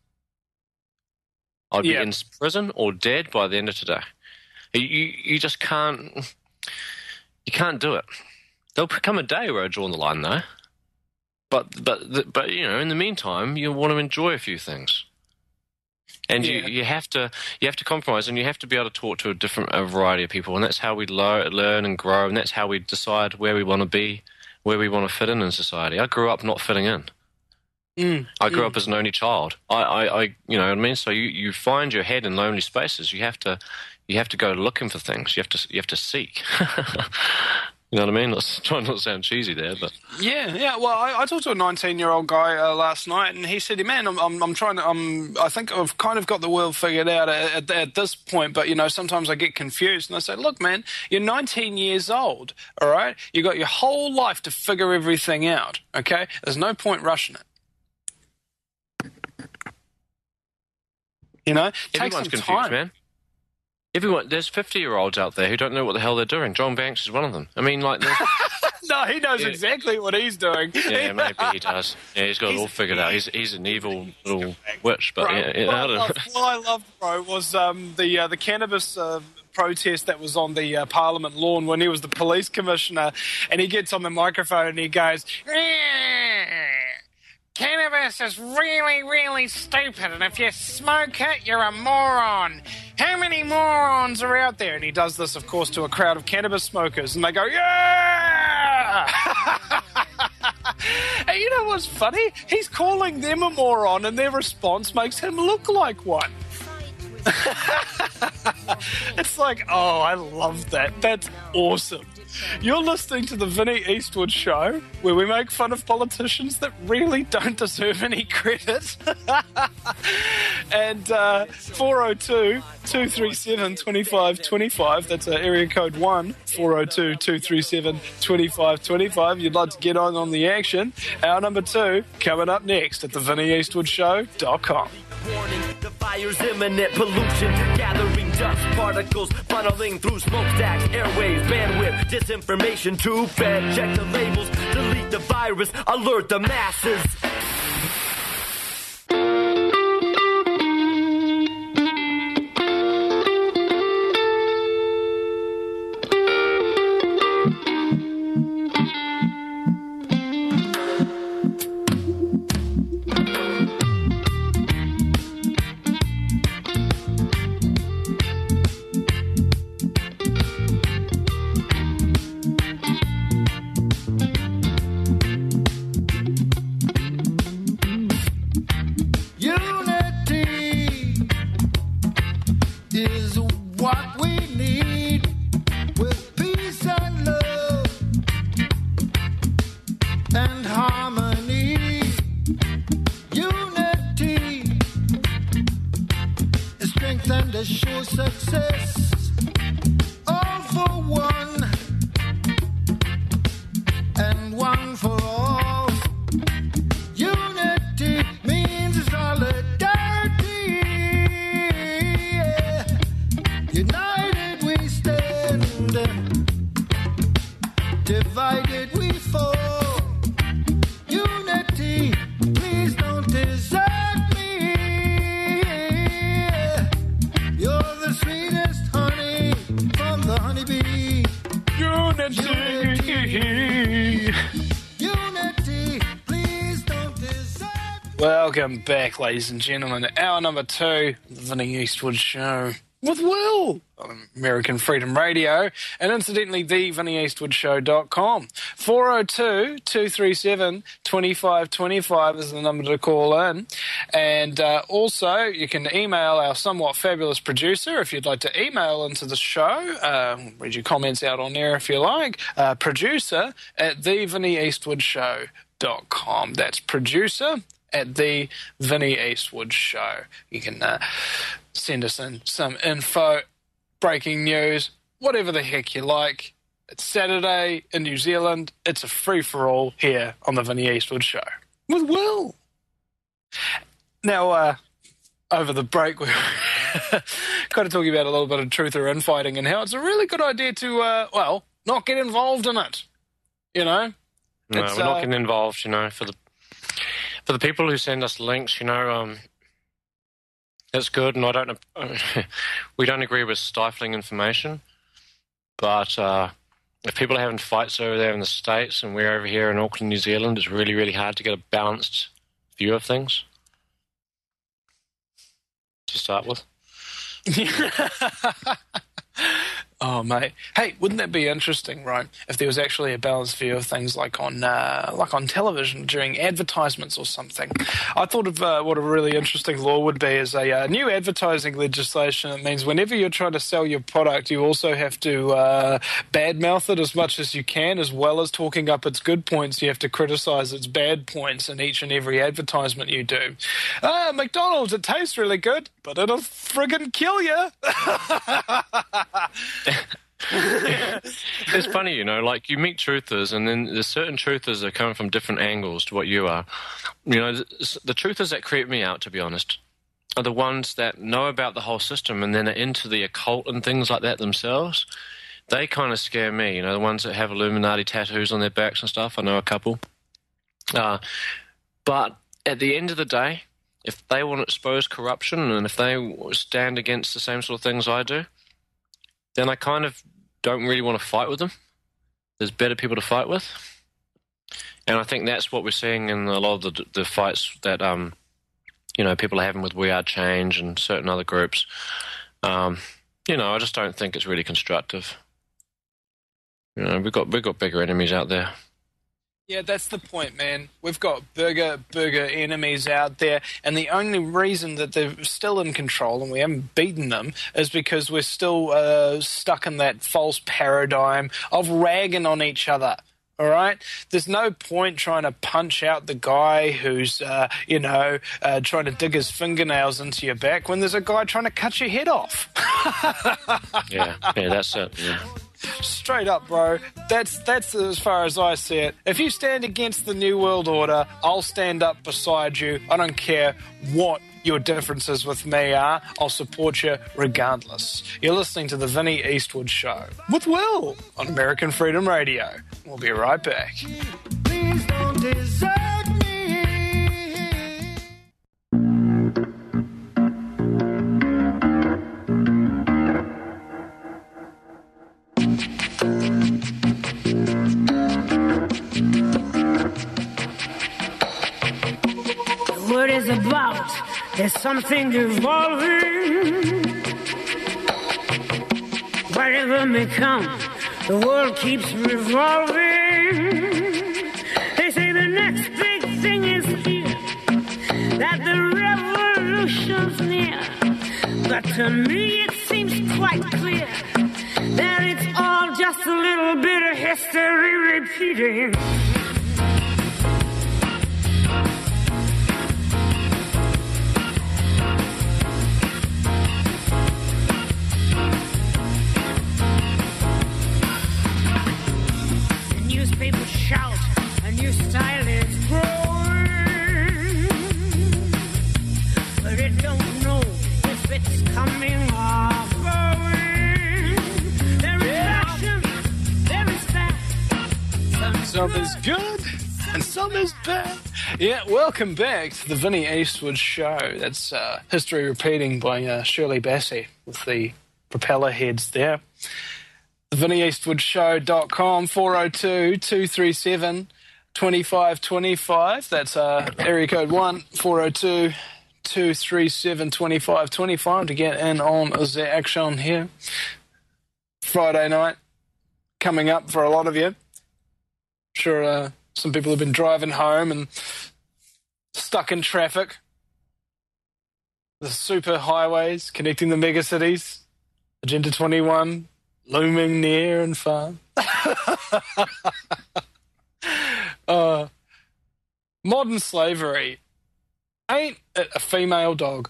I'd be in prison or dead by the end of today. You just can't. You can't do it. There'll come a day where I draw the line, though. But in the meantime, you want to enjoy a few things. And Yeah. you have to compromise, and you have to be able to talk to a variety of people, and that's how we learn and grow, and that's how we decide where we want to be, where we want to fit in society. I grew up not fitting in. I grew up as an only child. I you know what I mean. So you find your head in lonely spaces. You have to go looking for things. You have to seek. You know what I mean? Let's try not to sound cheesy there, but Yeah. Well, I talked to a 19-year-old guy last night, and he said, "Man, I'm trying to. I think I've kind of got the world figured out at this point, but sometimes I get confused." And I said, "Look, man, you're 19 years old. All right, you got your whole life to figure everything out. Okay, there's no point rushing it. Take everyone's some confused, time, man. There's 50-year-olds out there who don't know what the hell they're doing. John Banks is one of them. I mean, like, No, he knows exactly what he's doing. yeah, maybe he does. Yeah, he's got it all figured out. He's an evil little witch, but Bro, I don't know. what I loved, bro, was the cannabis protest that was on the Parliament lawn when he was the police commissioner, and he gets on the microphone and he goes, "Cannabis is really, really stupid, and if you smoke it, you're a moron. How many morons are out there?" And he does this, of course, to a crowd of cannabis smokers, and they go, "Yeah!" And you know what's funny? He's calling them a moron, and their response makes him look like one. It's like, oh, I love that. That's awesome. You're listening to the Vinnie Eastwood Show, where we make fun of politicians that really don't deserve any credit. And 402-237-2525, that's area code 1, 402-237-2525. You'd like to get on the action. Our number 2, coming up next at thevinnieeastwoodshow.com. Warning, the fire's imminent, pollution, gathering dust particles, funneling through smokestacks, airwaves, bandwidth, disinformation, too bad, check the labels, delete the virus, alert the masses. Unity is what we need, with peace and love and harmony. Unity is strength and a sure success. All for one and one for all. Unity means solidarity. Yeah. United we stand, divided we fall. Unity, please don't desert me. You're the sweetest honey from the honeybee. Unity. Unity, please don't desert me. Welcome back, ladies and gentlemen. Hour number 2, the Vinnie Eastwood Show with Will on American Freedom Radio, and incidentally, thevinnieeastwoodshow.com. 402-237-2525 is the number to call in. And also, you can email our somewhat fabulous producer if you'd like to email into the show. Read your comments out on there if you like. Producer at thevinnieeastwoodshow.com. That's producer at the Vinnie Eastwood Show. You can send us in some info, breaking news, whatever the heck you like. It's Saturday in New Zealand. It's a free-for-all here on the Vinnie Eastwood Show with Will. Now, over the break, we're kind of talking about a little bit of truth or infighting and how it's a really good idea to, not get involved in it. No, we're not getting involved, for the people who send us links, it's good, and we don't agree with stifling information, but if people are having fights over there in the States and we're over here in Auckland, New Zealand, it's really, really hard to get a balanced view of things. to start with. Oh, mate. Hey, wouldn't that be interesting, right? If there was actually a balanced view of things like on television during advertisements or something. I thought of what a really interesting law would be is a new advertising legislation. It means whenever you're trying to sell your product, you also have to badmouth it as much as you can, as well as talking up its good points. You have to criticize its bad points in each and every advertisement you do. McDonald's, it tastes really good, but it'll friggin' kill you. It's funny, you know, like you meet truthers, and then there's certain truthers that come from different angles to what you are. You know, the truthers that creep me out, to be honest, are the ones that know about the whole system and then are into the occult and things like that themselves. They kind of scare me, you know, the ones that have Illuminati tattoos on their backs and stuff. I know a couple. But at the end of the day, if they want to expose corruption and if they stand against the same sort of things I do, then I kind of don't really want to fight with them. There's better people to fight with. And I think that's what we're seeing in a lot of the fights that, you know, people are having with We Are Change and certain other groups. You know, I just don't think it's really constructive. You know, we've got bigger enemies out there. Yeah, that's the point, man. We've got bigger enemies out there, and the only reason that they're still in control and we haven't beaten them is because we're still stuck in that false paradigm of ragging on each other. All right? There's no point trying to punch out the guy who's, trying to dig his fingernails into your back when there's a guy trying to cut your head off. Yeah, that's it. Yeah. Straight up, bro. That's as far as I see it. If you stand against the New World Order, I'll stand up beside you. I don't care what your differences with me are. I'll support you regardless. You're listening to The Vinny Eastwood Show with Will on American Freedom Radio. We'll be right back. Please don't desert me. What is about? There's something evolving. Whatever may come, the world keeps revolving. They say the next big thing is here, that the revolution's near. But to me it seems quite clear that it's all just a little bit of history repeating. People shout, a new style is growing, but it don't know if it's coming or going. There is action, there is bad. Some is good and some is bad. Yeah, welcome back to the Vinny Eastwood Show. That's History Repeating by Shirley Bassey with the propeller heads there. VinnyEastwoodShow.com, 402-237-2525. That's area code 1-402-237-2525 to get in on the action here. Friday night coming up for a lot of you. I'm sure some people have been driving home and stuck in traffic. The super highways connecting the megacities. Agenda 21. Looming near and far. Modern slavery. Ain't it a female dog?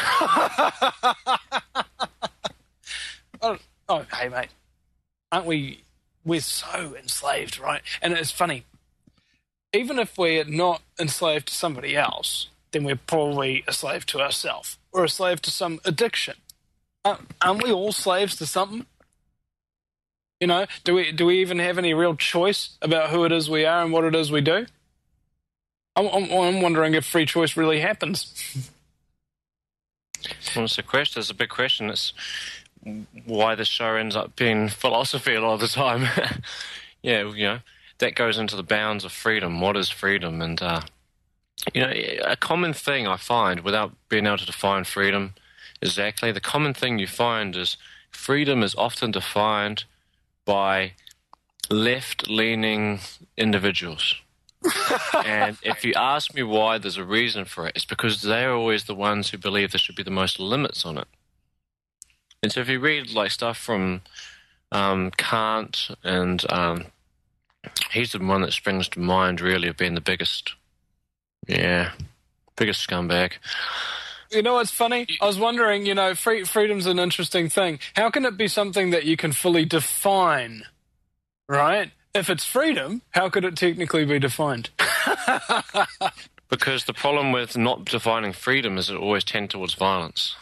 Hey, mate. Aren't we? We're so enslaved, right? And it's funny. Even if we're not enslaved to somebody else, then we're probably a slave to ourselves or a slave to some addiction. Aren't we all slaves to something? You know, do we even have any real choice about who it is we are and what it is we do? I'm wondering if free choice really happens. Well, it's a question. It's a big question. It's why the show ends up being philosophy a lot of the time. Yeah, you know, that goes into the bounds of freedom. What is freedom? And, you know, a common thing I find without being able to define freedom exactly. The common thing you find is freedom is often defined by left-leaning individuals. And if you ask me why, there's a reason for it. It's because they're always the ones who believe there should be the most limits on it. And so if you read like stuff from Kant, and he's the one that springs to mind really of being the biggest scumbag. You know what's funny? I was wondering, freedom's an interesting thing. How can it be something that you can fully define, right? If it's freedom, how could it technically be defined? Because the problem with not defining freedom is it always tends towards violence.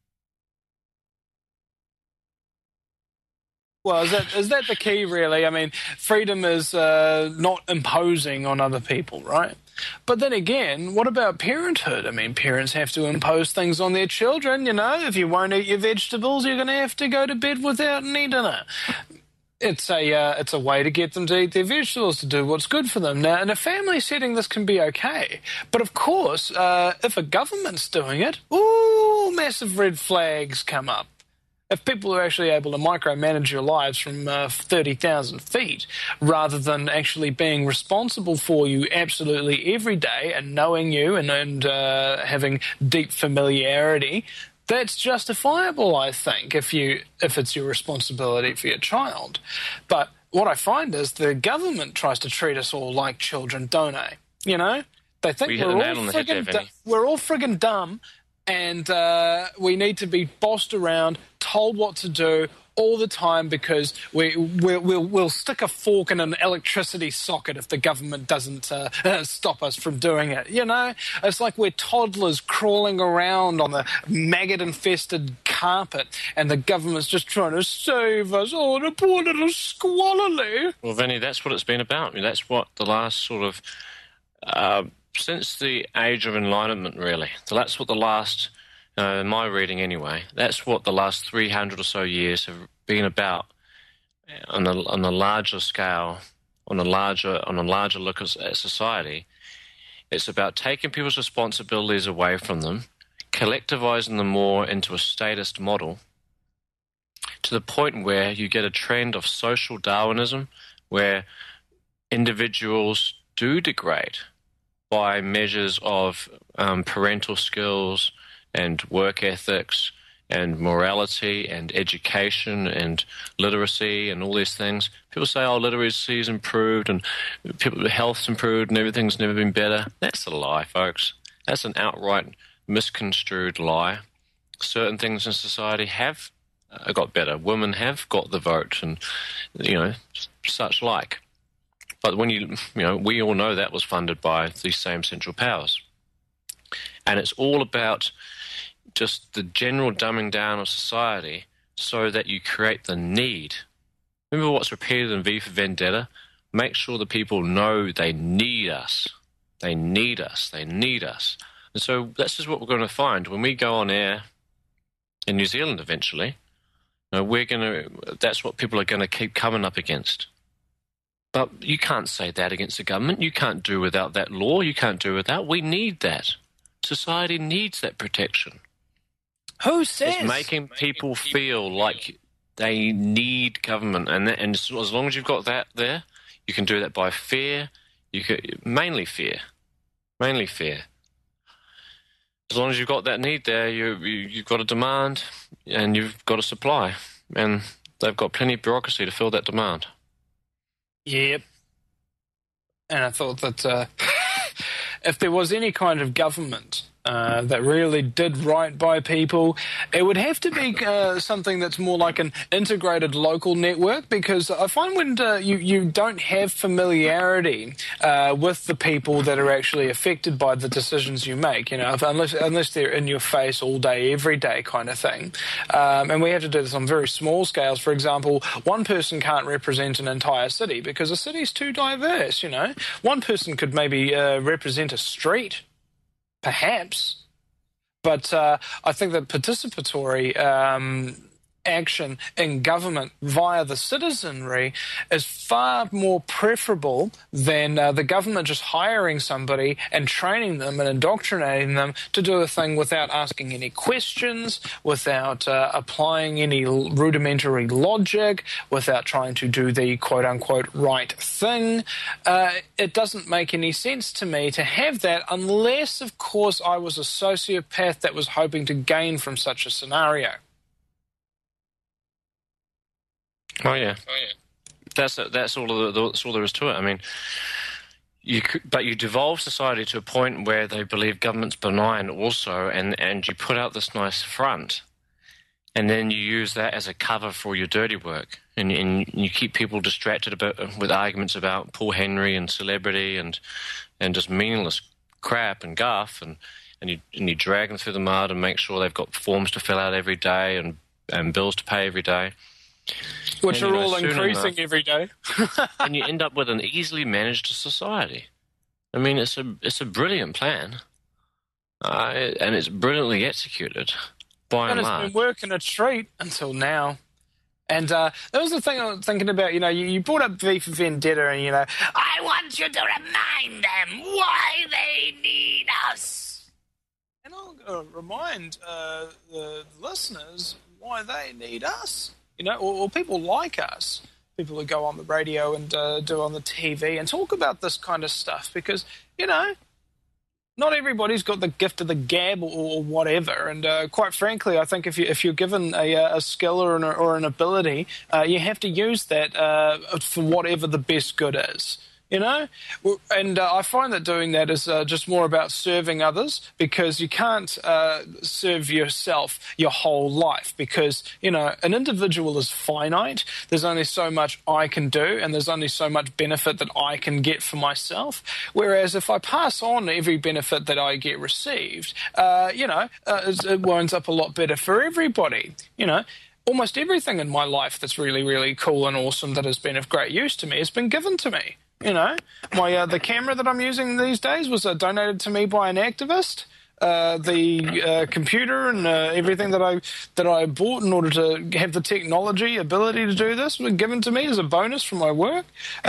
Well, is that the key, really? I mean, freedom is not imposing on other people, right? But then again, what about parenthood? I mean, parents have to impose things on their children, If you won't eat your vegetables, you're going to have to go to bed without any dinner. It's a way to get them to eat their vegetables, to do what's good for them. Now, in a family setting, this can be okay. But of course, if a government's doing it, massive red flags come up. If people are actually able to micromanage your lives from 30,000 feet, rather than actually being responsible for you absolutely every day and knowing you and having deep familiarity, that's justifiable, I think, if it's your responsibility for your child. But what I find is the government tries to treat us all like children, don't they? They think we're all friggin' dumb, and we need to be bossed around, told what to do all the time, because we'll stick a fork in an electricity socket if the government doesn't stop us from doing it. It's like we're toddlers crawling around on the maggot-infested carpet, and the government's just trying to save us. Oh, the poor little squallerly. Well, Vinny, that's what it's been about. That's what the last sort of since the age of enlightenment, really. So that's what the last, in my reading anyway, that's what the last 300 or so years have been about on a larger scale, on a larger look at society. It's about taking people's responsibilities away from them, collectivizing them more into a statist model, to the point where you get a trend of social Darwinism, where individuals do degrade by measures of parental skills and work ethics and morality and education and literacy and all these things. People say, literacy's improved and health's improved and everything's never been better. That's a lie, folks. That's an outright misconstrued lie. Certain things in society have got better. Women have got the vote and, such like. But when we all know that was funded by these same central powers. And it's all about just the general dumbing down of society so that you create the need. Remember what's repeated in V for Vendetta? Make sure the people know they need us. They need us. They need us. And so that's just what we're going to find when we go on air in New Zealand eventually. That's what people are going to keep coming up against. But you can't say that against the government. You can't do without that law. You can't do without. We need that. Society needs that protection. Who says? It's making people feel like they need government. And as long as you've got that there, you can do that by fear. Mainly fear. As long as you've got that need there, you've got a demand and you've got a supply. And they've got plenty of bureaucracy to fill that demand. Yep. And I thought that if there was any kind of government that really did right by people, it would have to be something that's more like an integrated local network, because I find when you don't have familiarity with the people that are actually affected by the decisions you make, unless they're in your face all day, every day kind of thing. And we have to do this on very small scales. For example, one person can't represent an entire city because a city's too diverse, One person could maybe represent a street, perhaps, but I think that participatory action in government via the citizenry is far more preferable than the government just hiring somebody and training them and indoctrinating them to do a thing without asking any questions, without applying any rudimentary logic, without trying to do the quote-unquote right thing. It doesn't make any sense to me to have that unless, of course, I was a sociopath that was hoping to gain from such a scenario. Oh yeah. That's all. That's all there is to it. I mean, but you devolve society to a point where they believe government's benign also, and you put out this nice front, and then you use that as a cover for your dirty work, and you keep people distracted a bit with arguments about Paul Henry and celebrity and just meaningless crap and guff, and you drag them through the mud and make sure they've got forms to fill out every day and bills to pay every day. Which are all increasing every day. And you end up with an easily managed society. I mean, it's a brilliant plan. And it's brilliantly executed, by and large. And it's been working a treat until now. And that was the thing I was thinking about. You brought up V for Vendetta, and, I want you to remind them why they need us. And I'll remind the listeners why they need us. Or people like us, people who go on the radio and do on the TV and talk about this kind of stuff because, not everybody's got the gift of the gab or whatever. And quite frankly, I think if you're given a skill or an ability, you have to use that for whatever the best good is. And I find that doing that is just more about serving others because you can't serve yourself your whole life because, an individual is finite. There's only so much I can do and there's only so much benefit that I can get for myself. Whereas if I pass on every benefit that I get received, it winds up a lot better for everybody, Almost everything in my life that's really, really cool and awesome that has been of great use to me has been given to me. The camera that I'm using these days was donated to me by an activist. The computer and everything that I bought in order to have the technology ability to do this was given to me as a bonus from my work.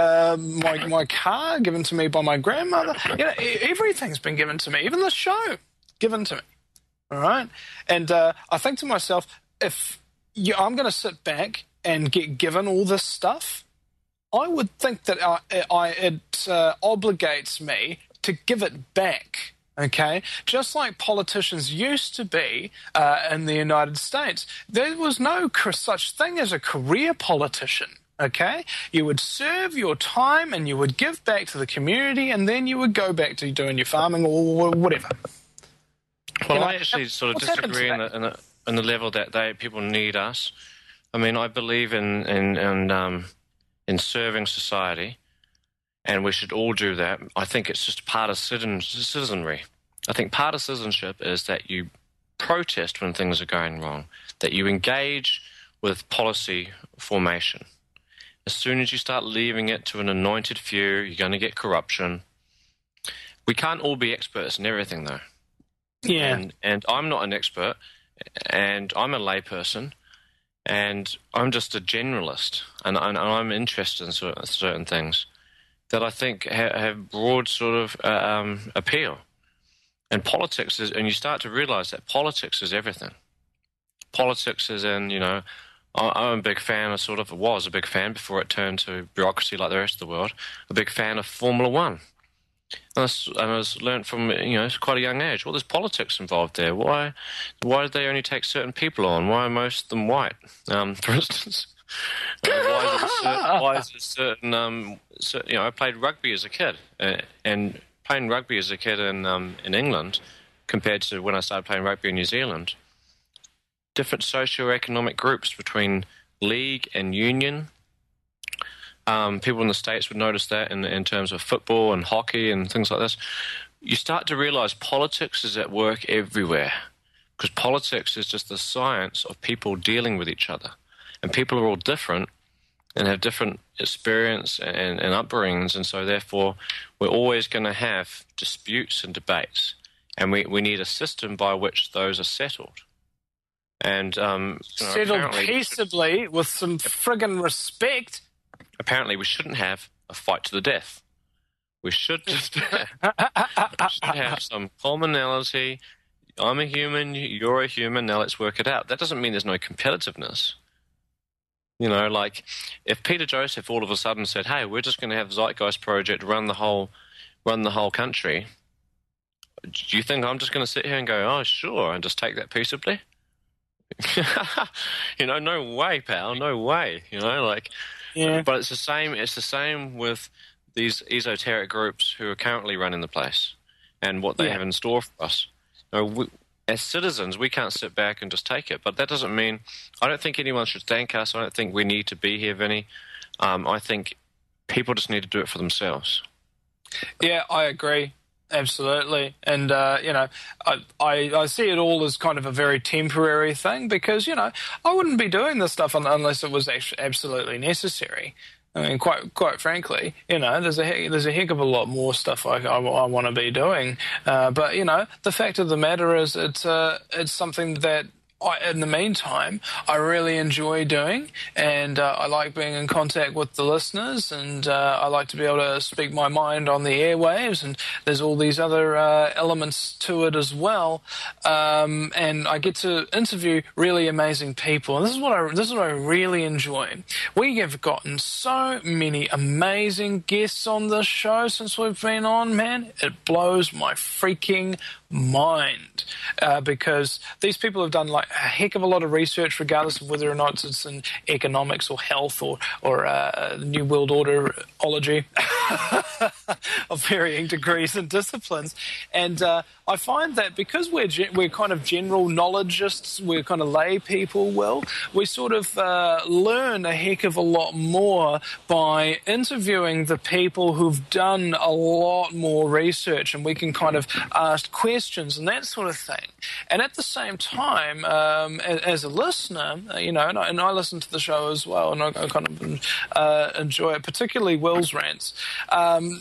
My car given to me by my grandmother. Everything's been given to me. Even the show given to me. All right, and I think to myself, if I'm going to sit back and get given all this stuff, I would think that it obligates me to give it back, okay? Just like politicians used to be in the United States. There was no such thing as a career politician, okay? You would serve your time and you would give back to the community and then you would go back to doing your farming or whatever. Well, I actually sort of disagree in the level that people need us. I mean, I believe in serving society, and we should all do that. I think it's just part of citizenry. I think part of citizenship is that you protest when things are going wrong, that you engage with policy formation. As soon as you start leaving it to an anointed few, you're going to get corruption. We can't all be experts in everything, though. Yeah. And I'm not an expert, and I'm a layperson. And I'm just a generalist, and I'm interested in certain things that I think have broad sort of appeal. And politics is, and you start to realize that politics is everything. Politics is I'm a big fan, was a big fan before it turned to bureaucracy like the rest of the world, a big fan of Formula One. And I was learned from quite a young age. Well, there's politics involved there. Why did they only take certain people on? Why are most of them white? For instance, why is it certain? I played rugby as a kid, and playing rugby as a kid in England compared to when I started playing rugby in New Zealand, different socio-economic groups between league and union. People in the States would notice that in terms of football and hockey and things like this. You start to realize politics is at work everywhere because politics is just the science of people dealing with each other. And people are all different and have different experience and upbringings, and so therefore we're always going to have disputes and debates. And we need a system by which those are settled. And settled apparently peaceably with some friggin' respect. Apparently, we shouldn't have a fight to the death. We should just have some commonality. I'm a human, you're a human, now let's work it out. That doesn't mean there's no competitiveness. You know, like, if Peter Joseph all of a sudden said, hey, we're just going to have Zeitgeist Project run the whole country, do you think I'm just going to sit here and go, oh, sure, and just take that peaceably? You know, no way, pal, no way. You know, like, Yeah. But it's the same. It's the same with these esoteric groups who are currently running the place and what they have in store for us. You know, as citizens, we can't sit back and just take it. But that doesn't mean I don't think anyone should thank us. I don't think we need to be here, Vinny. I think people just need to do it for themselves. Yeah, I agree. Absolutely. And, you know, I see it all as kind of a very temporary thing because, you know, I wouldn't be doing this stuff unless it was absolutely necessary. I mean, quite frankly, you know, there's a heck of a lot more stuff I want to be doing. But, you know, the fact of the matter is it's something that in the meantime, I really enjoy doing, and I like being in contact with the listeners, and I like to be able to speak my mind on the airwaves, and there's all these other elements to it as well, and I get to interview really amazing people, and this is what I really enjoy. We have gotten so many amazing guests on this show since we've been on, man. It blows my freaking mind because these people have done like a heck of a lot of research, regardless of whether or not it's in economics or health or New World Orderology of varying degrees and disciplines. And I find that because we're kind of general knowledgists, we're kind of lay people, we sort of learn a heck of a lot more by interviewing the people who've done a lot more research, and we can kind of ask questions and that sort of thing. And at the same time, as a listener, you know, and I listen to the show as well, and I kind of enjoy it, particularly Will's rants. And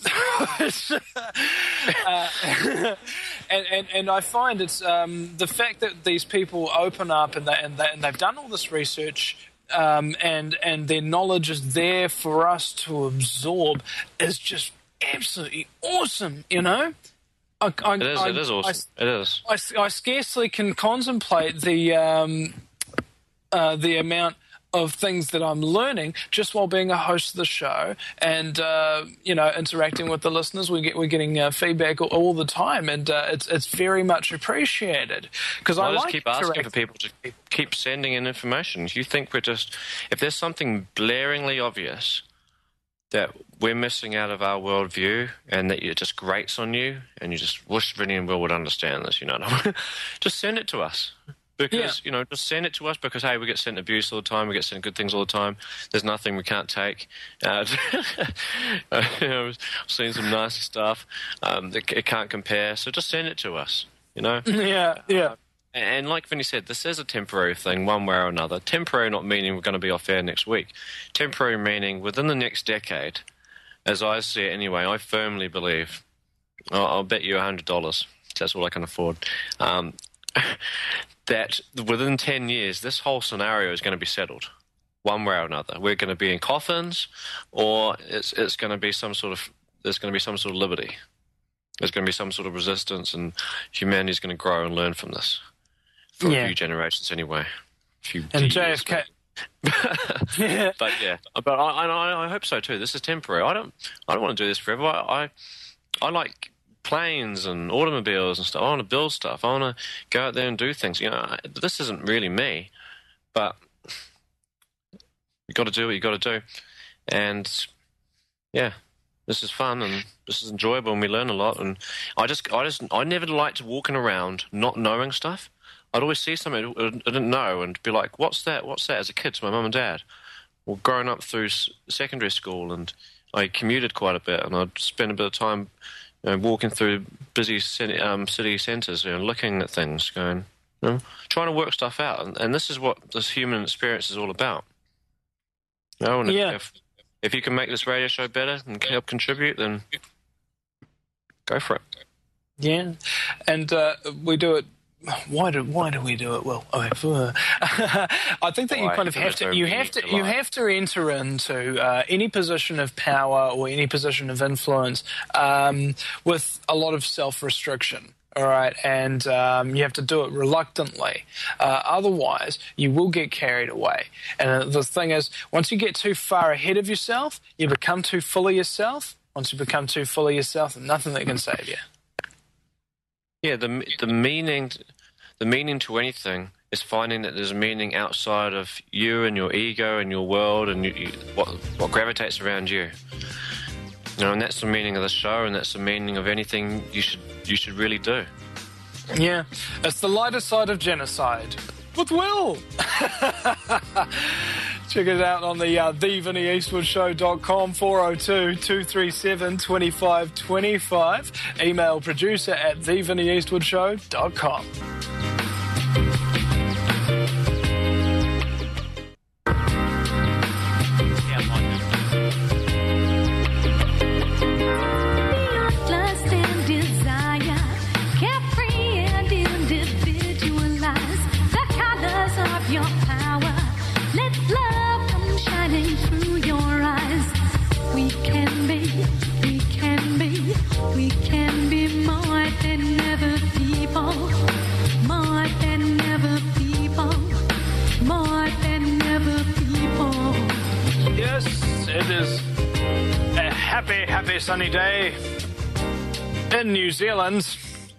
I find it's the fact that these people open up and they've done all this research, and their knowledge is there for us to absorb is just absolutely awesome, you know? It is awesome. It is. I scarcely can contemplate the amount of things that I'm learning just while being a host of the show, and you know, interacting with the listeners. We're getting feedback all the time, and it's very much appreciated because I just keep asking for people to keep sending in information. If you think if there's something blaringly obvious that we're missing out of our worldview and that it just grates on you and you just wish Vinny and Will would understand this, you know, just send it to us. Because, you know, just send it to us because, hey, we get sent abuse all the time, we get sent good things all the time, there's nothing we can't take. You know, I've seen some nasty stuff it can't compare, so just send it to us, you know? Yeah. And like Vinny said, this is a temporary thing, one way or another. Temporary not meaning we're going to be off air next week. Temporary meaning within the next decade, as I see it anyway, I firmly believe, I'll bet you $100, that's all I can afford, that within 10 years, this whole scenario is going to be settled, one way or another. We're going to be in coffins, or it's going to be there's going to be some sort of liberty. There's going to be some sort of resistance, and humanity's going to grow and learn from this. For a few generations, anyway. And JFK. But yeah, but I hope so too. This is temporary. I don't want to do this forever. I like planes and automobiles and stuff. I want to build stuff. I want to go out there and do things. You know, this isn't really me, but you got to do what you got to do. And yeah, this is fun and this is enjoyable, and we learn a lot. And I never liked walking around not knowing stuff. I'd always see something I didn't know and be like, what's that? As a kid to my mum and dad. Well, growing up through secondary school, and I commuted quite a bit, and I'd spend a bit of time, you know, walking through busy city centres, you know, looking at things, going, you know, trying to work stuff out. And this is what this human experience is all about. You know, and if you can make this radio show better and help contribute, then go for it. Yeah, and we do it why do we do it? Well, I think that you kind of have to enter into any position of power or any position of influence with a lot of self-restriction. All right, and you have to do it reluctantly. Otherwise, you will get carried away. And the thing is, once you get too far ahead of yourself, you become too full of yourself. Once you become too full of yourself, there's nothing that can save you. Yeah, the meaning to anything is finding that there's a meaning outside of you and your ego and your world and what gravitates around you. You know, and that's the meaning of the show, and that's the meaning of anything you should really do. Yeah, it's the lighter side of genocide with Will. Check it out on the TheVinnyEastwoodShow.com, 402-237-2525. Email producer at TheVinnyEastwoodShow.com. Lust and desire, carefree and individualized, the colors of your power. Let love come shining through your eyes. We can be more than ever people, more than ever people, more than ever people. Yes, it is a happy sunny day in New Zealand.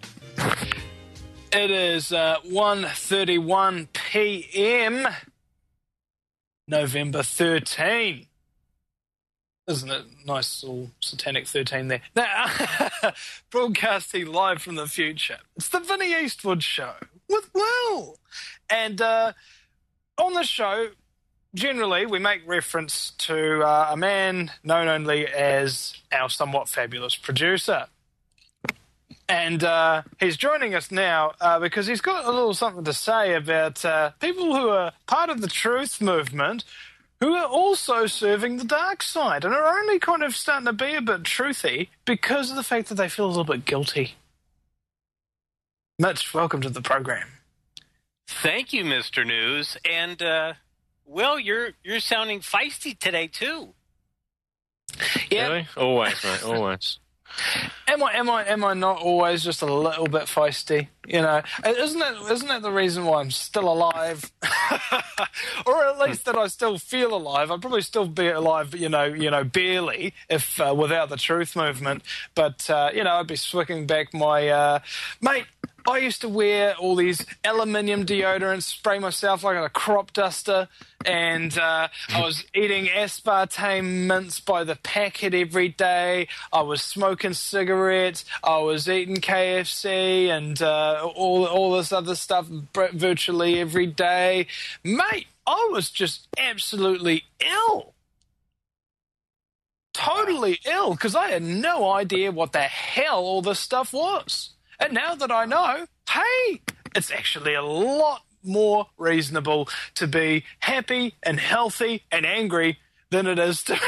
It is 1:31 p.m. November 13. Isn't it nice little satanic 13 there? Now, broadcasting live from the future. It's the Vinny Eastwood Show with Will. And on the show, generally, we make reference to a man known only as our somewhat fabulous producer. And he's joining us now because he's got a little something to say about people who are part of the truth movement who are also serving the dark side and are only kind of starting to be a bit truthy because of the fact that they feel a little bit guilty. Mitch, welcome to the program. Thank you, Mr. News. And, Will, you're sounding feisty today, too. Yeah. Really? Always, mate, always. Am I not always just a little bit feisty? You know, isn't that the reason why I'm still alive, or at least that I still feel alive? I'd probably still be alive, you know, barely if without the truth movement. But I'd be swicking back my mate. I used to wear all these aluminium deodorants, spray myself like a crop duster, and I was eating aspartame mints by the packet every day. I was smoking cigarettes. I was eating KFC and all this other stuff virtually every day. Mate, I was just absolutely ill. Totally ill, because I had no idea what the hell all this stuff was. And now that I know, hey, it's actually a lot more reasonable to be happy and healthy and angry than it is to...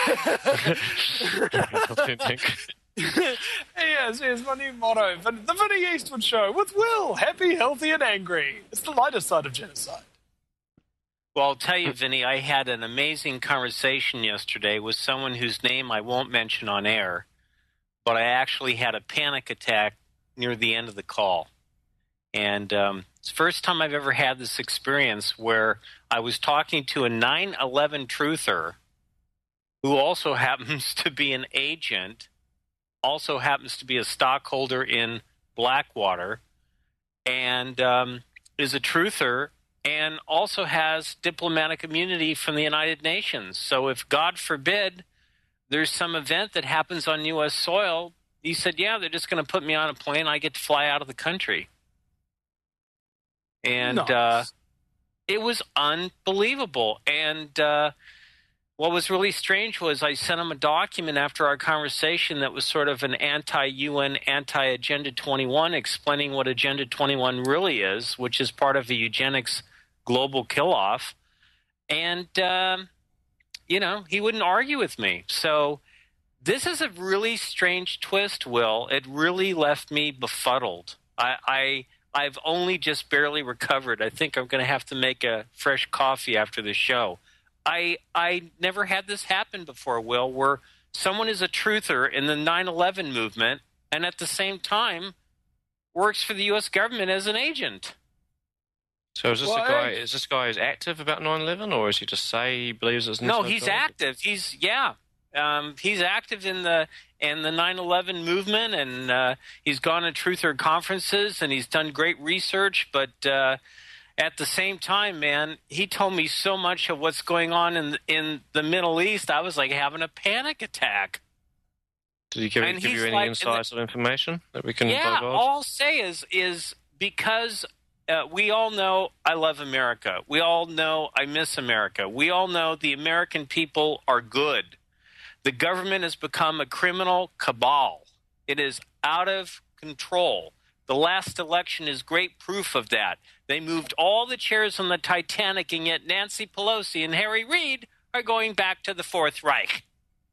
Yes, here's my new motto. The Vinny Eastwood Show with Will. Happy, healthy, and angry. It's the lighter side of genocide. Well, I'll tell you, Vinny, I had an amazing conversation yesterday with someone whose name I won't mention on air, but I actually had a panic attack near the end of the call. And it's the first time I've ever had this experience where I was talking to a 9/11 truther who also happens to be an agent, also happens to be a stockholder in Blackwater, and is a truther, and also has diplomatic immunity from the United Nations. So if, God forbid, there's some event that happens on U.S. soil, he said, yeah, they're just going to put me on a plane. I get to fly out of the country. And Nice. It was unbelievable. And what was really strange was I sent him a document after our conversation that was sort of an anti-UN, anti-Agenda 21, explaining what Agenda 21 really is, which is part of the eugenics global kill-off. And, he wouldn't argue with me. So this is a really strange twist, Will. It really left me befuddled. I I've only just barely recovered. I think I'm going to have to make a fresh coffee after the show. I never had this happen before, Will, where someone is a truther in the 9/11 movement and at the same time works for the U.S. government as an agent. So is this a guy? Is this guy active about 9/11, or is he just say he believes it's no? He's active. He's active in the 9/11 movement, and he's gone to truther conferences, and he's done great research. But at the same time, man, he told me so much of what's going on in the Middle East. I was like having a panic attack. Did he give you any insights or information that we can divulge? All I'll say is because we all know I love America. We all know I miss America. We all know the American people are good. The government has become a criminal cabal. It is out of control. The last election is great proof of that. They moved all the chairs on the Titanic, and yet Nancy Pelosi and Harry Reid are going back to the Fourth Reich.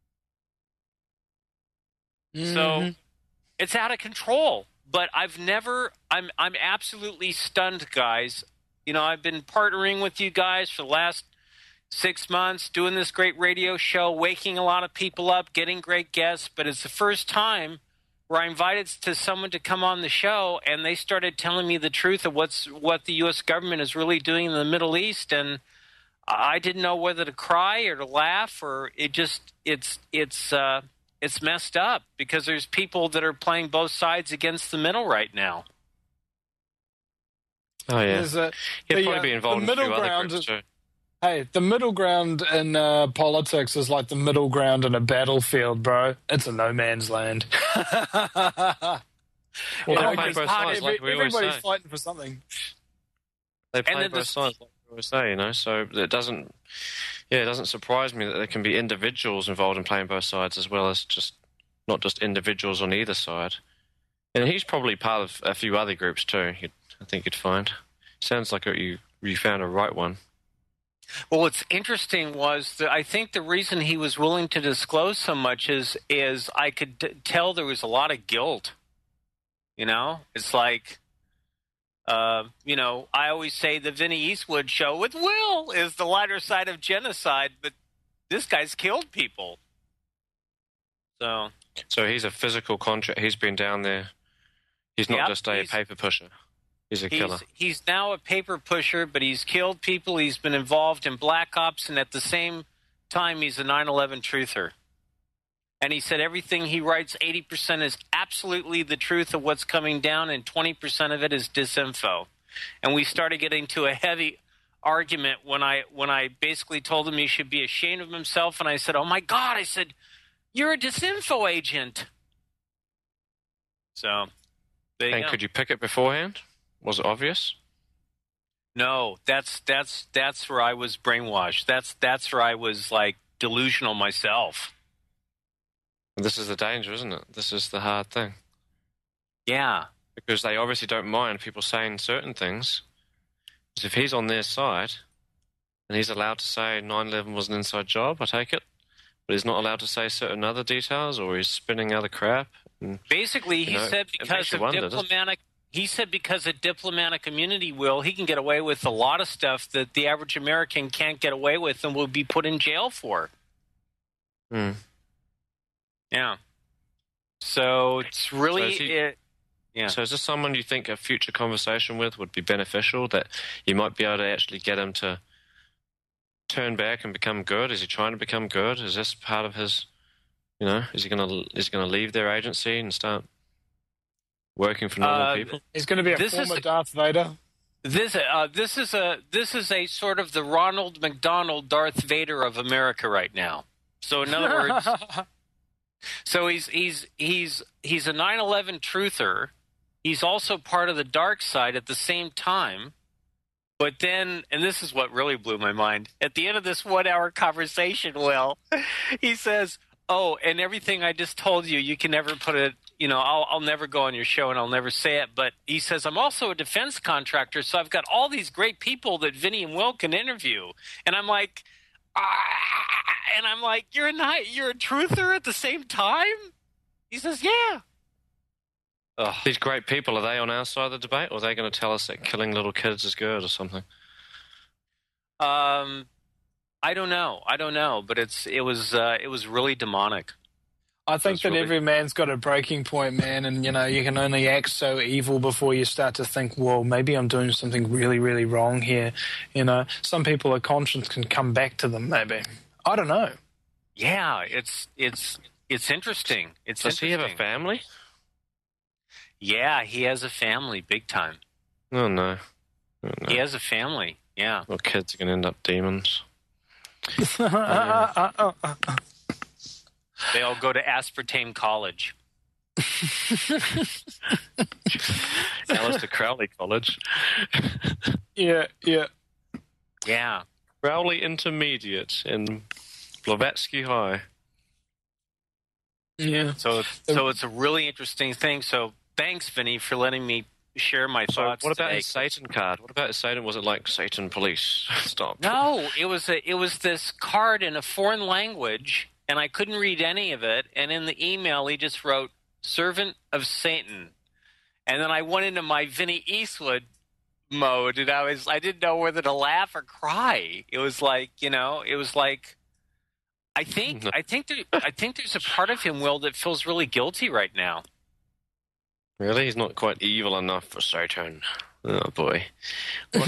So it's out of control. But I'm absolutely stunned, guys. You know, I've been partnering with you guys for the last 6 months, doing this great radio show, waking a lot of people up, getting great guests. But it's the first time where I invited someone to come on the show, and they started telling me the truth of what the U.S. government is really doing in the Middle East. And I didn't know whether to cry or to laugh, or it's messed up because there's people that are playing both sides against the middle right now. Oh, yeah. He'll probably be involved in a few other groups too. Hey, the middle ground in politics is like the middle ground in a battlefield, bro. It's a no man's land. Everybody's fighting for something. They play both sides, like we always say, you know, so it doesn't surprise me that there can be individuals involved in playing both sides as well as not just individuals on either side. And he's probably part of a few other groups too, I think you'd find. Sounds like you found a right one. Well, what's interesting was that I think the reason he was willing to disclose so much is I could tell there was a lot of guilt. You know, it's like, you know, I always say the Vinny Eastwood show with Will is the lighter side of genocide, but this guy's killed people. So he's a physical contract. He's been down there. He's not just a paper pusher. He's a killer. He's now a paper pusher, but he's killed people. He's been involved in black ops, and at the same time, he's a 9/11 truther. And he said everything he writes, 80% is absolutely the truth of what's coming down, and 20% of it is disinfo. And we started getting to a heavy argument when I basically told him he should be ashamed of himself, and I said, "Oh my God!" I said, "You're a disinfo agent." So, there you go. Could you pick it beforehand? Was it obvious? No, that's where I was brainwashed. That's where I was like delusional myself. This is the danger, isn't it? This is the hard thing. Yeah. Because they obviously don't mind people saying certain things. Because if he's on their side, and he's allowed to say 9/11 was an inside job, I take it, but he's not allowed to say certain other details, or he's spinning other crap. And, basically, he said because of diplomatic... He said because of diplomatic immunity, Will, he can get away with a lot of stuff that the average American can't get away with and will be put in jail for. Yeah. So it's really... So is this someone you think a future conversation with would be beneficial, that you might be able to actually get him to turn back and become good? Is he trying to become good? Is this part of his... You know, is he going to leave their agency and start working for normal people? He's going to be a former Darth Vader. This is a sort of the Ronald McDonald Darth Vader of America right now. So in other words, so he's a 9/11 truther. He's also part of the dark side at the same time. But then, and this is what really blew my mind, at the end of this 1 hour conversation, Will, he says, "Oh, and everything I just told you, you can never put it, you know, I'll never go on your show and I'll never say it." But he says, "I'm also a defense contractor, so I've got all these great people that Vinny and Will can interview." And I'm like, you're a truther at the same time? He says, "Yeah." These great people, are they on our side of the debate, or are they going to tell us that killing little kids is good or something? I don't know, but it was really demonic. I think that every man's got a breaking point, man, and you can only act so evil before you start to think, well, maybe I'm doing something really, really wrong here. Some people, a conscience can come back to them. Maybe, I don't know. Yeah, it's interesting. Does he have a family? Yeah, he has a family, big time. Oh no. He has a family. Yeah. Well, kids are going to end up demons. They all go to Aspartame College. Alistair Crowley College. Yeah. Crowley Intermediate and Blavatsky High. Yeah. So it's a really interesting thing. So thanks, Vinny, for letting me share my thoughts. What about today. his Satan card? What about his Satan? Was it like Satan Police? Stop. No, it was this card in a foreign language, and I couldn't read any of it. And in the email, he just wrote "Servant of Satan," and then I went into my Vinny Eastwood mode, and I didn't know whether to laugh or cry. It was like I think there's a part of him, Will, that feels really guilty right now. Really? He's not quite evil enough for Satan. Oh, boy. Hey,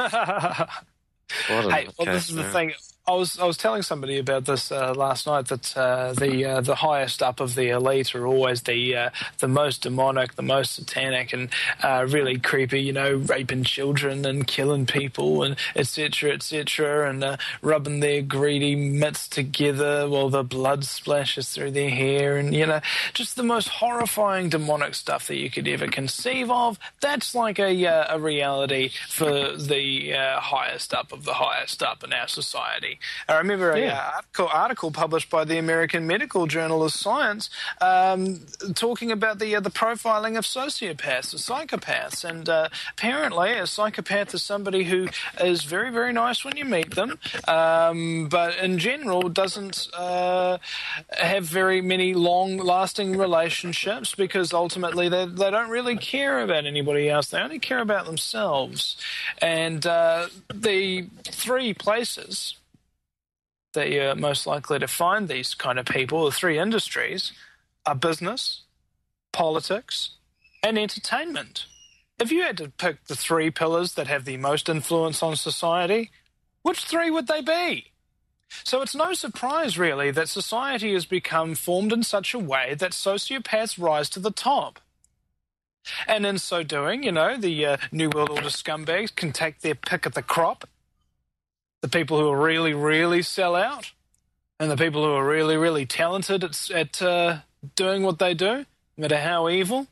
well, this is the thing. I was telling somebody about this last night, that the highest up of the elite are always the most demonic, the most satanic, and really creepy. Raping children and killing people, and etc., and rubbing their greedy mitts together while the blood splashes through their hair, and just the most horrifying demonic stuff that you could ever conceive of. That's like a reality for the highest up of the highest up in our society. I remember an article published by the American Medical Journal of Science talking about the profiling of sociopaths or psychopaths. And apparently a psychopath is somebody who is very, very nice when you meet them, but in general doesn't have very many long-lasting relationships, because ultimately they don't really care about anybody else. They only care about themselves. And the three places that you're most likely to find these kind of people, the three industries, are business, politics, and entertainment. If you had to pick the three pillars that have the most influence on society, which three would they be? So it's no surprise, really, that society has become formed in such a way that sociopaths rise to the top. And in so doing, the New World Order scumbags can take their pick of the crop. The people who really, really sell out, and the people who are really, really talented at doing what they do, no matter how evil.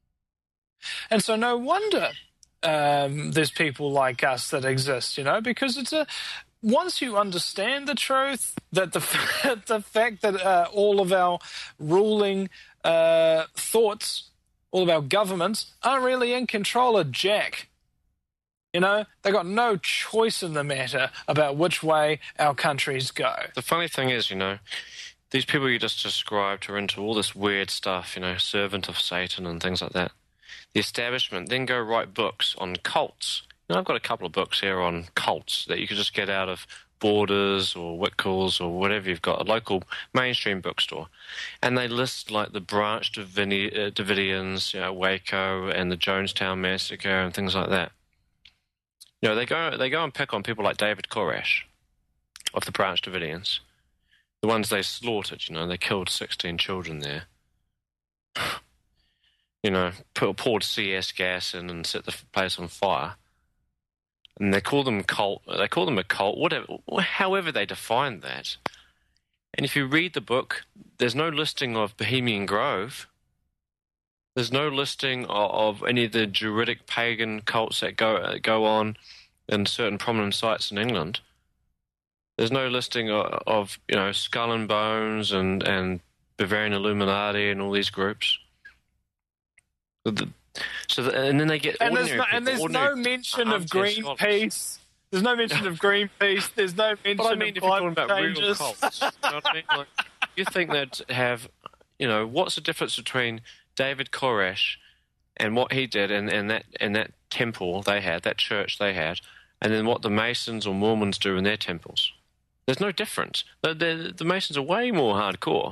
And so no wonder there's people like us that exist, because once you understand the truth, that the fact that all of our ruling thoughts, all of our governments aren't really in control of jack. They got no choice in the matter about which way our countries go. The funny thing is, these people you just described are into all this weird stuff, servant of Satan and things like that. The establishment then go write books on cults. I've got a couple of books here on cults that you could just get out of Borders or Whitcoulls or whatever you've got, a local mainstream bookstore. And they list like the Branch Davidians, Waco and the Jonestown Massacre and things like that. They go and pick on people like David Koresh of the Branch Davidians, the ones they slaughtered. They killed 16 children there. Poured CS gas in and set the place on fire. And they call them cult. They call them a cult, however they define that. And if you read the book, there's no listing of Bohemian Grove. There's no listing of any of the Druidic pagan cults that go on in certain prominent sites in England. There's no listing of Skull and Bones and Bavarian Illuminati and all these groups. And then they get there's no mention of Greenpeace. There's no mention of Greenpeace. There's no mention of climate changes. Cults, you know what I mean? You think they'd have, what's the difference between David Koresh and what he did in that temple they had, that church they had, and then what the Masons or Mormons do in their temples. There's no difference. The Masons are way more hardcore.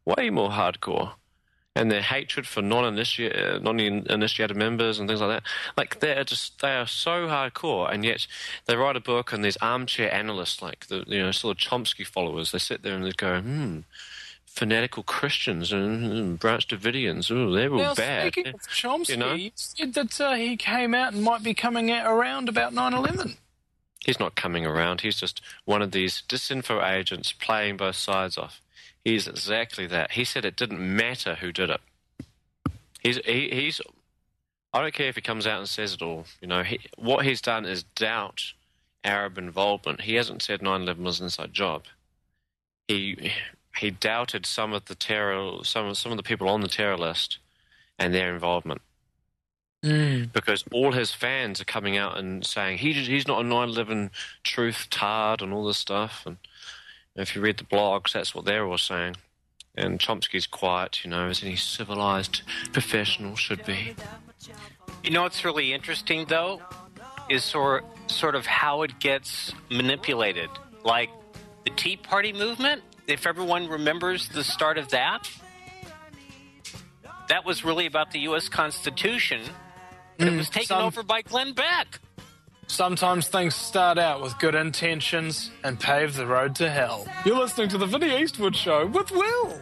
And their hatred for non-initiated members and things like that, like they are so hardcore, and yet they write a book and these armchair analysts, like the sort of Chomsky followers, they sit there and they go, fanatical Christians and Branch Davidians, they're all bad. Speaking of Chomsky, he said that he came out and might be coming out around about 9/11. He's not coming around. He's just one of these disinfo agents playing both sides off. He's exactly that. He said it didn't matter who did it. He's. I don't care if he comes out and says it all. What he's done is doubt Arab involvement. He hasn't said 9/11 was an inside job. He doubted some of the people on the terror list and their involvement. Because all his fans are coming out and saying he's not a 9/11 truth tard and all this stuff. And if you read the blogs, that's what they're all saying. And Chomsky's quiet, as any civilized professional should be. What's really interesting, though, is sort of how it gets manipulated. Like the Tea Party movement, if everyone remembers the start of that was really about the U.S. Constitution, but it was taken over by Glenn Beck. Sometimes things start out with good intentions and pave the road to hell. You're listening to the Vinny Eastwood Show with Will.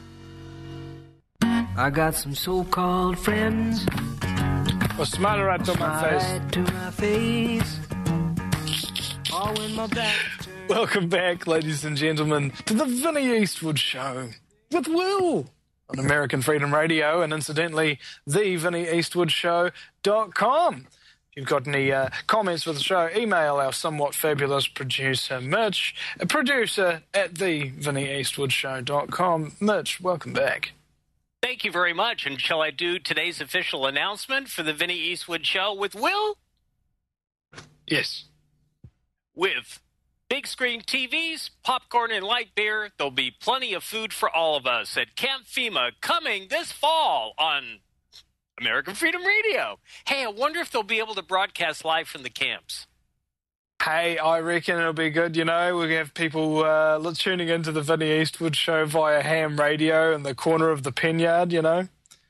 I got some so-called friends. Well, smile right to my face. All in my back. Welcome back, ladies and gentlemen, to the Vinny Eastwood Show with Will on American Freedom Radio and, incidentally, thevinnieeastwoodshow.com. If you've got any comments for the show, email our somewhat fabulous producer, Mitch, producer at thevinnieeastwoodshow.com. Mitch, welcome back. Thank you very much. And shall I do today's official announcement for the Vinny Eastwood Show with Will? Yes. With big screen TVs, popcorn, and light beer, there'll be plenty of food for all of us at Camp FEMA coming this fall on American Freedom Radio. Hey, I wonder if they'll be able to broadcast live from the camps. Hey, I reckon it'll be good. We'll have people tuning into the Vinny Eastwood Show via ham radio in the corner of the pen yard, God.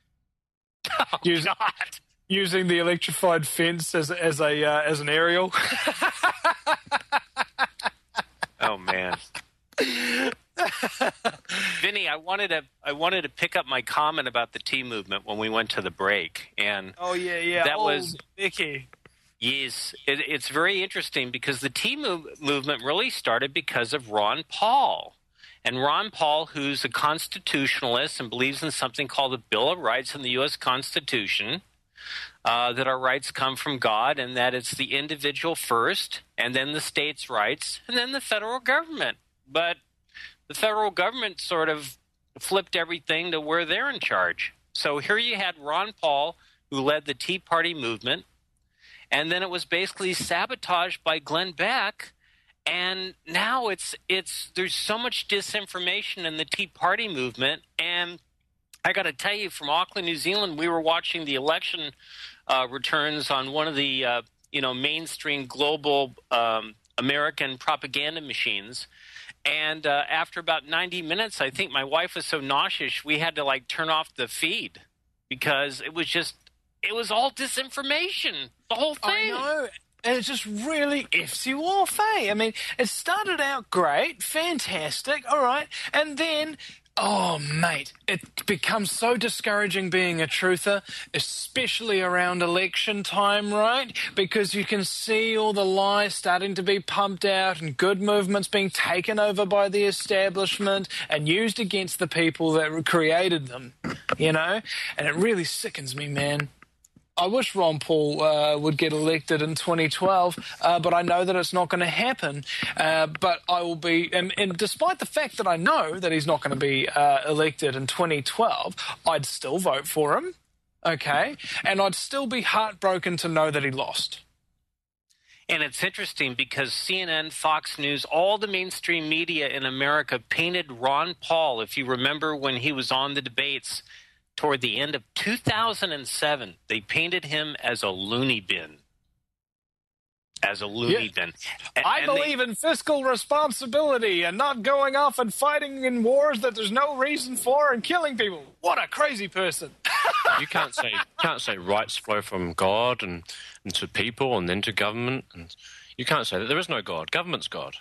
Using the electrified fence as an aerial. Oh, man. Vinny, I wanted to pick up my comment about the tea movement when we went to the break, and that was Vicky. Yes, it's very interesting because the tea movement really started because of Ron Paul, and Ron Paul, who's a constitutionalist and believes in something called the Bill of Rights in the U.S. Constitution, that our rights come from God, and that it's the individual first, and then the states' rights, and then the federal government. But the federal government sort of flipped everything to where they're in charge. So here you had Ron Paul, who led the Tea Party movement, and then it was basically sabotaged by Glenn Beck, and now there's so much disinformation in the Tea Party movement, and I got to tell you, from Auckland, New Zealand, we were watching the election returns on one of the mainstream global American propaganda machines. And after about 90 minutes, I think my wife was so nauseous, we had to turn off the feed because it was all disinformation, the whole thing. I know. And it just really F's you off, eh? I mean, it started out great, fantastic, all right, and then, oh, mate, it becomes so discouraging being a truther, especially around election time, right? Because you can see all the lies starting to be pumped out and good movements being taken over by the establishment and used against the people that created them, And it really sickens me, man. I wish Ron Paul would get elected in 2012, but I know that it's not going to happen. But I will be, and despite the fact that I know that he's not going to be elected in 2012, I'd still vote for him, okay? And I'd still be heartbroken to know that he lost. And it's interesting because CNN, Fox News, all the mainstream media in America painted Ron Paul, if you remember when he was on the debates, toward the end of 2007, they painted him as a loony bin. As a loony bin. I believe in fiscal responsibility and not going off and fighting in wars that there's no reason for and killing people. What a crazy person. You can't say rights flow from God and to people and then to government. And you can't say that. There is no God. Government's God.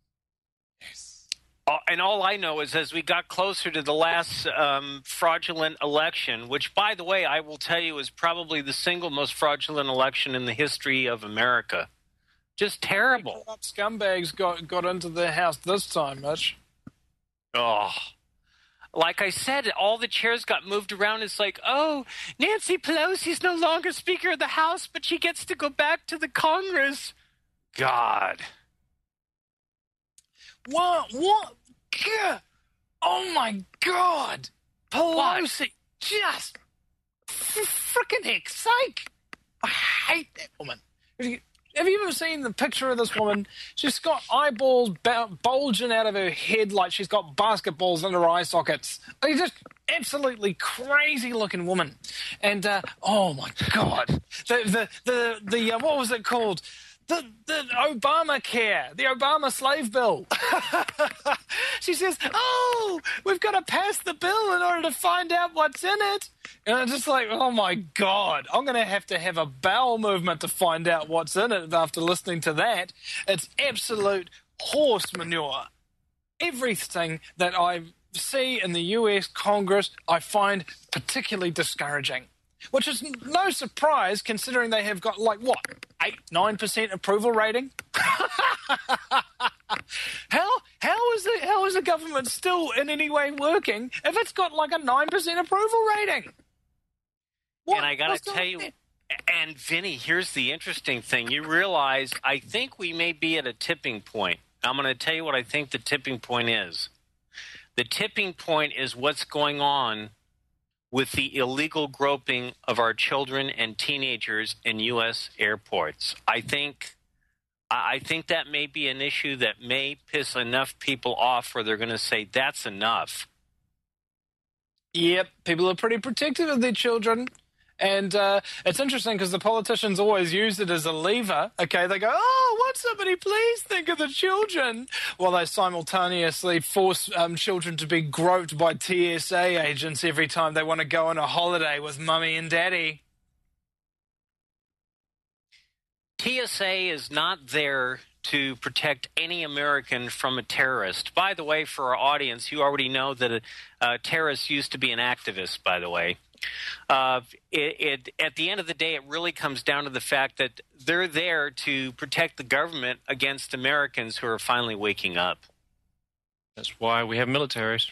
And all I know is as we got closer to the last fraudulent election, which, by the way, I will tell you is probably the single most fraudulent election in the history of America. Just terrible. Scumbags got into the House this time, Mitch. Oh. Like I said, all the chairs got moved around. It's like, oh, Nancy Pelosi's no longer Speaker of the House, but she gets to go back to the Congress. God. What? Gah. Oh, my God. Pelosi. Just for frickin' heck's sake. I hate that woman. Have you ever seen the picture of this woman? She's got eyeballs bulging out of her head like she's got basketballs in her eye sockets. She's just absolutely crazy-looking woman. And oh my God, the what was it called? The Obamacare, the Obama slave bill. She says, "Oh, we've got to pass the bill in order to find out what's in it." And I'm just like, oh my God, I'm going to have a bowel movement to find out what's in it after listening to that. It's absolute horse manure. Everything that I see in the US Congress, I find particularly discouraging. Which is no surprise considering they have got, 8-9% approval rating? How is the government still in any way working if it's got a 9% approval rating? And I got to tell you, and Vinny, here's the interesting thing. You realize I think we may be at a tipping point. I'm going to tell you what I think the tipping point is. The tipping point is what's going on with the illegal groping of our children and teenagers in U.S. airports. I think that may be an issue that may piss enough people off where they're going to say, that's enough. Yep, people are pretty protective of their children. And it's interesting because the politicians always use it as a lever. Okay, they go, oh, won't somebody please think of the children? While they simultaneously force children to be groped by TSA agents every time they want to go on a holiday with mummy and daddy. TSA is not there to protect any American from a terrorist. By the way, for our audience, you already know that a terrorist used to be an activist, by the way. At the end of the day, it really comes down to the fact that they're there to protect the government against Americans who are finally waking up. That's why we have militaries.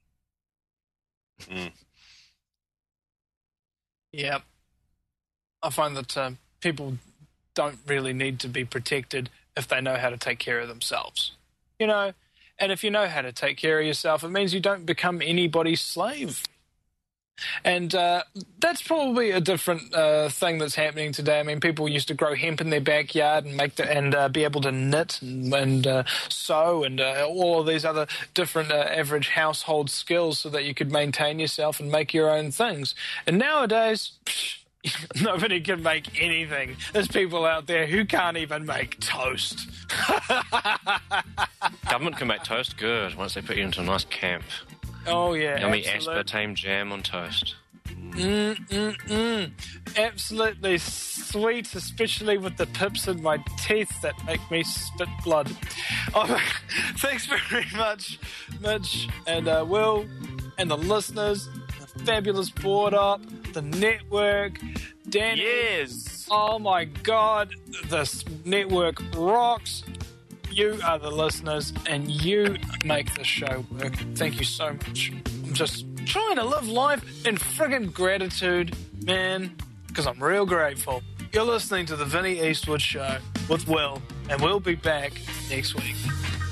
Yep. I find that people don't really need to be protected if they know how to take care of themselves. You know, and if you know how to take care of yourself, it means you don't become anybody's slave. And that's probably a different thing that's happening today. I mean, people used to grow hemp in their backyard and be able to knit and sew and all of these other different average household skills so that you could maintain yourself and make your own things. And nowadays, nobody can make anything. There's people out there who can't even make toast. Government can make toast good once they put you into a nice camp. Oh, yeah. Yummy absolutely. aspartame jam on toast. Absolutely sweet, especially with the pips in my teeth that make me spit blood. Oh, thanks very much, Mitch and Will, and the listeners, the fabulous board up, the network, Danny. Yes. Oh, my God. This network rocks. You are the listeners, and you make the show work. Thank you so much. I'm just trying to live life in friggin' gratitude, man, because I'm real grateful. You're listening to the Vinny Eastwood Show with Will, and we'll be back next week.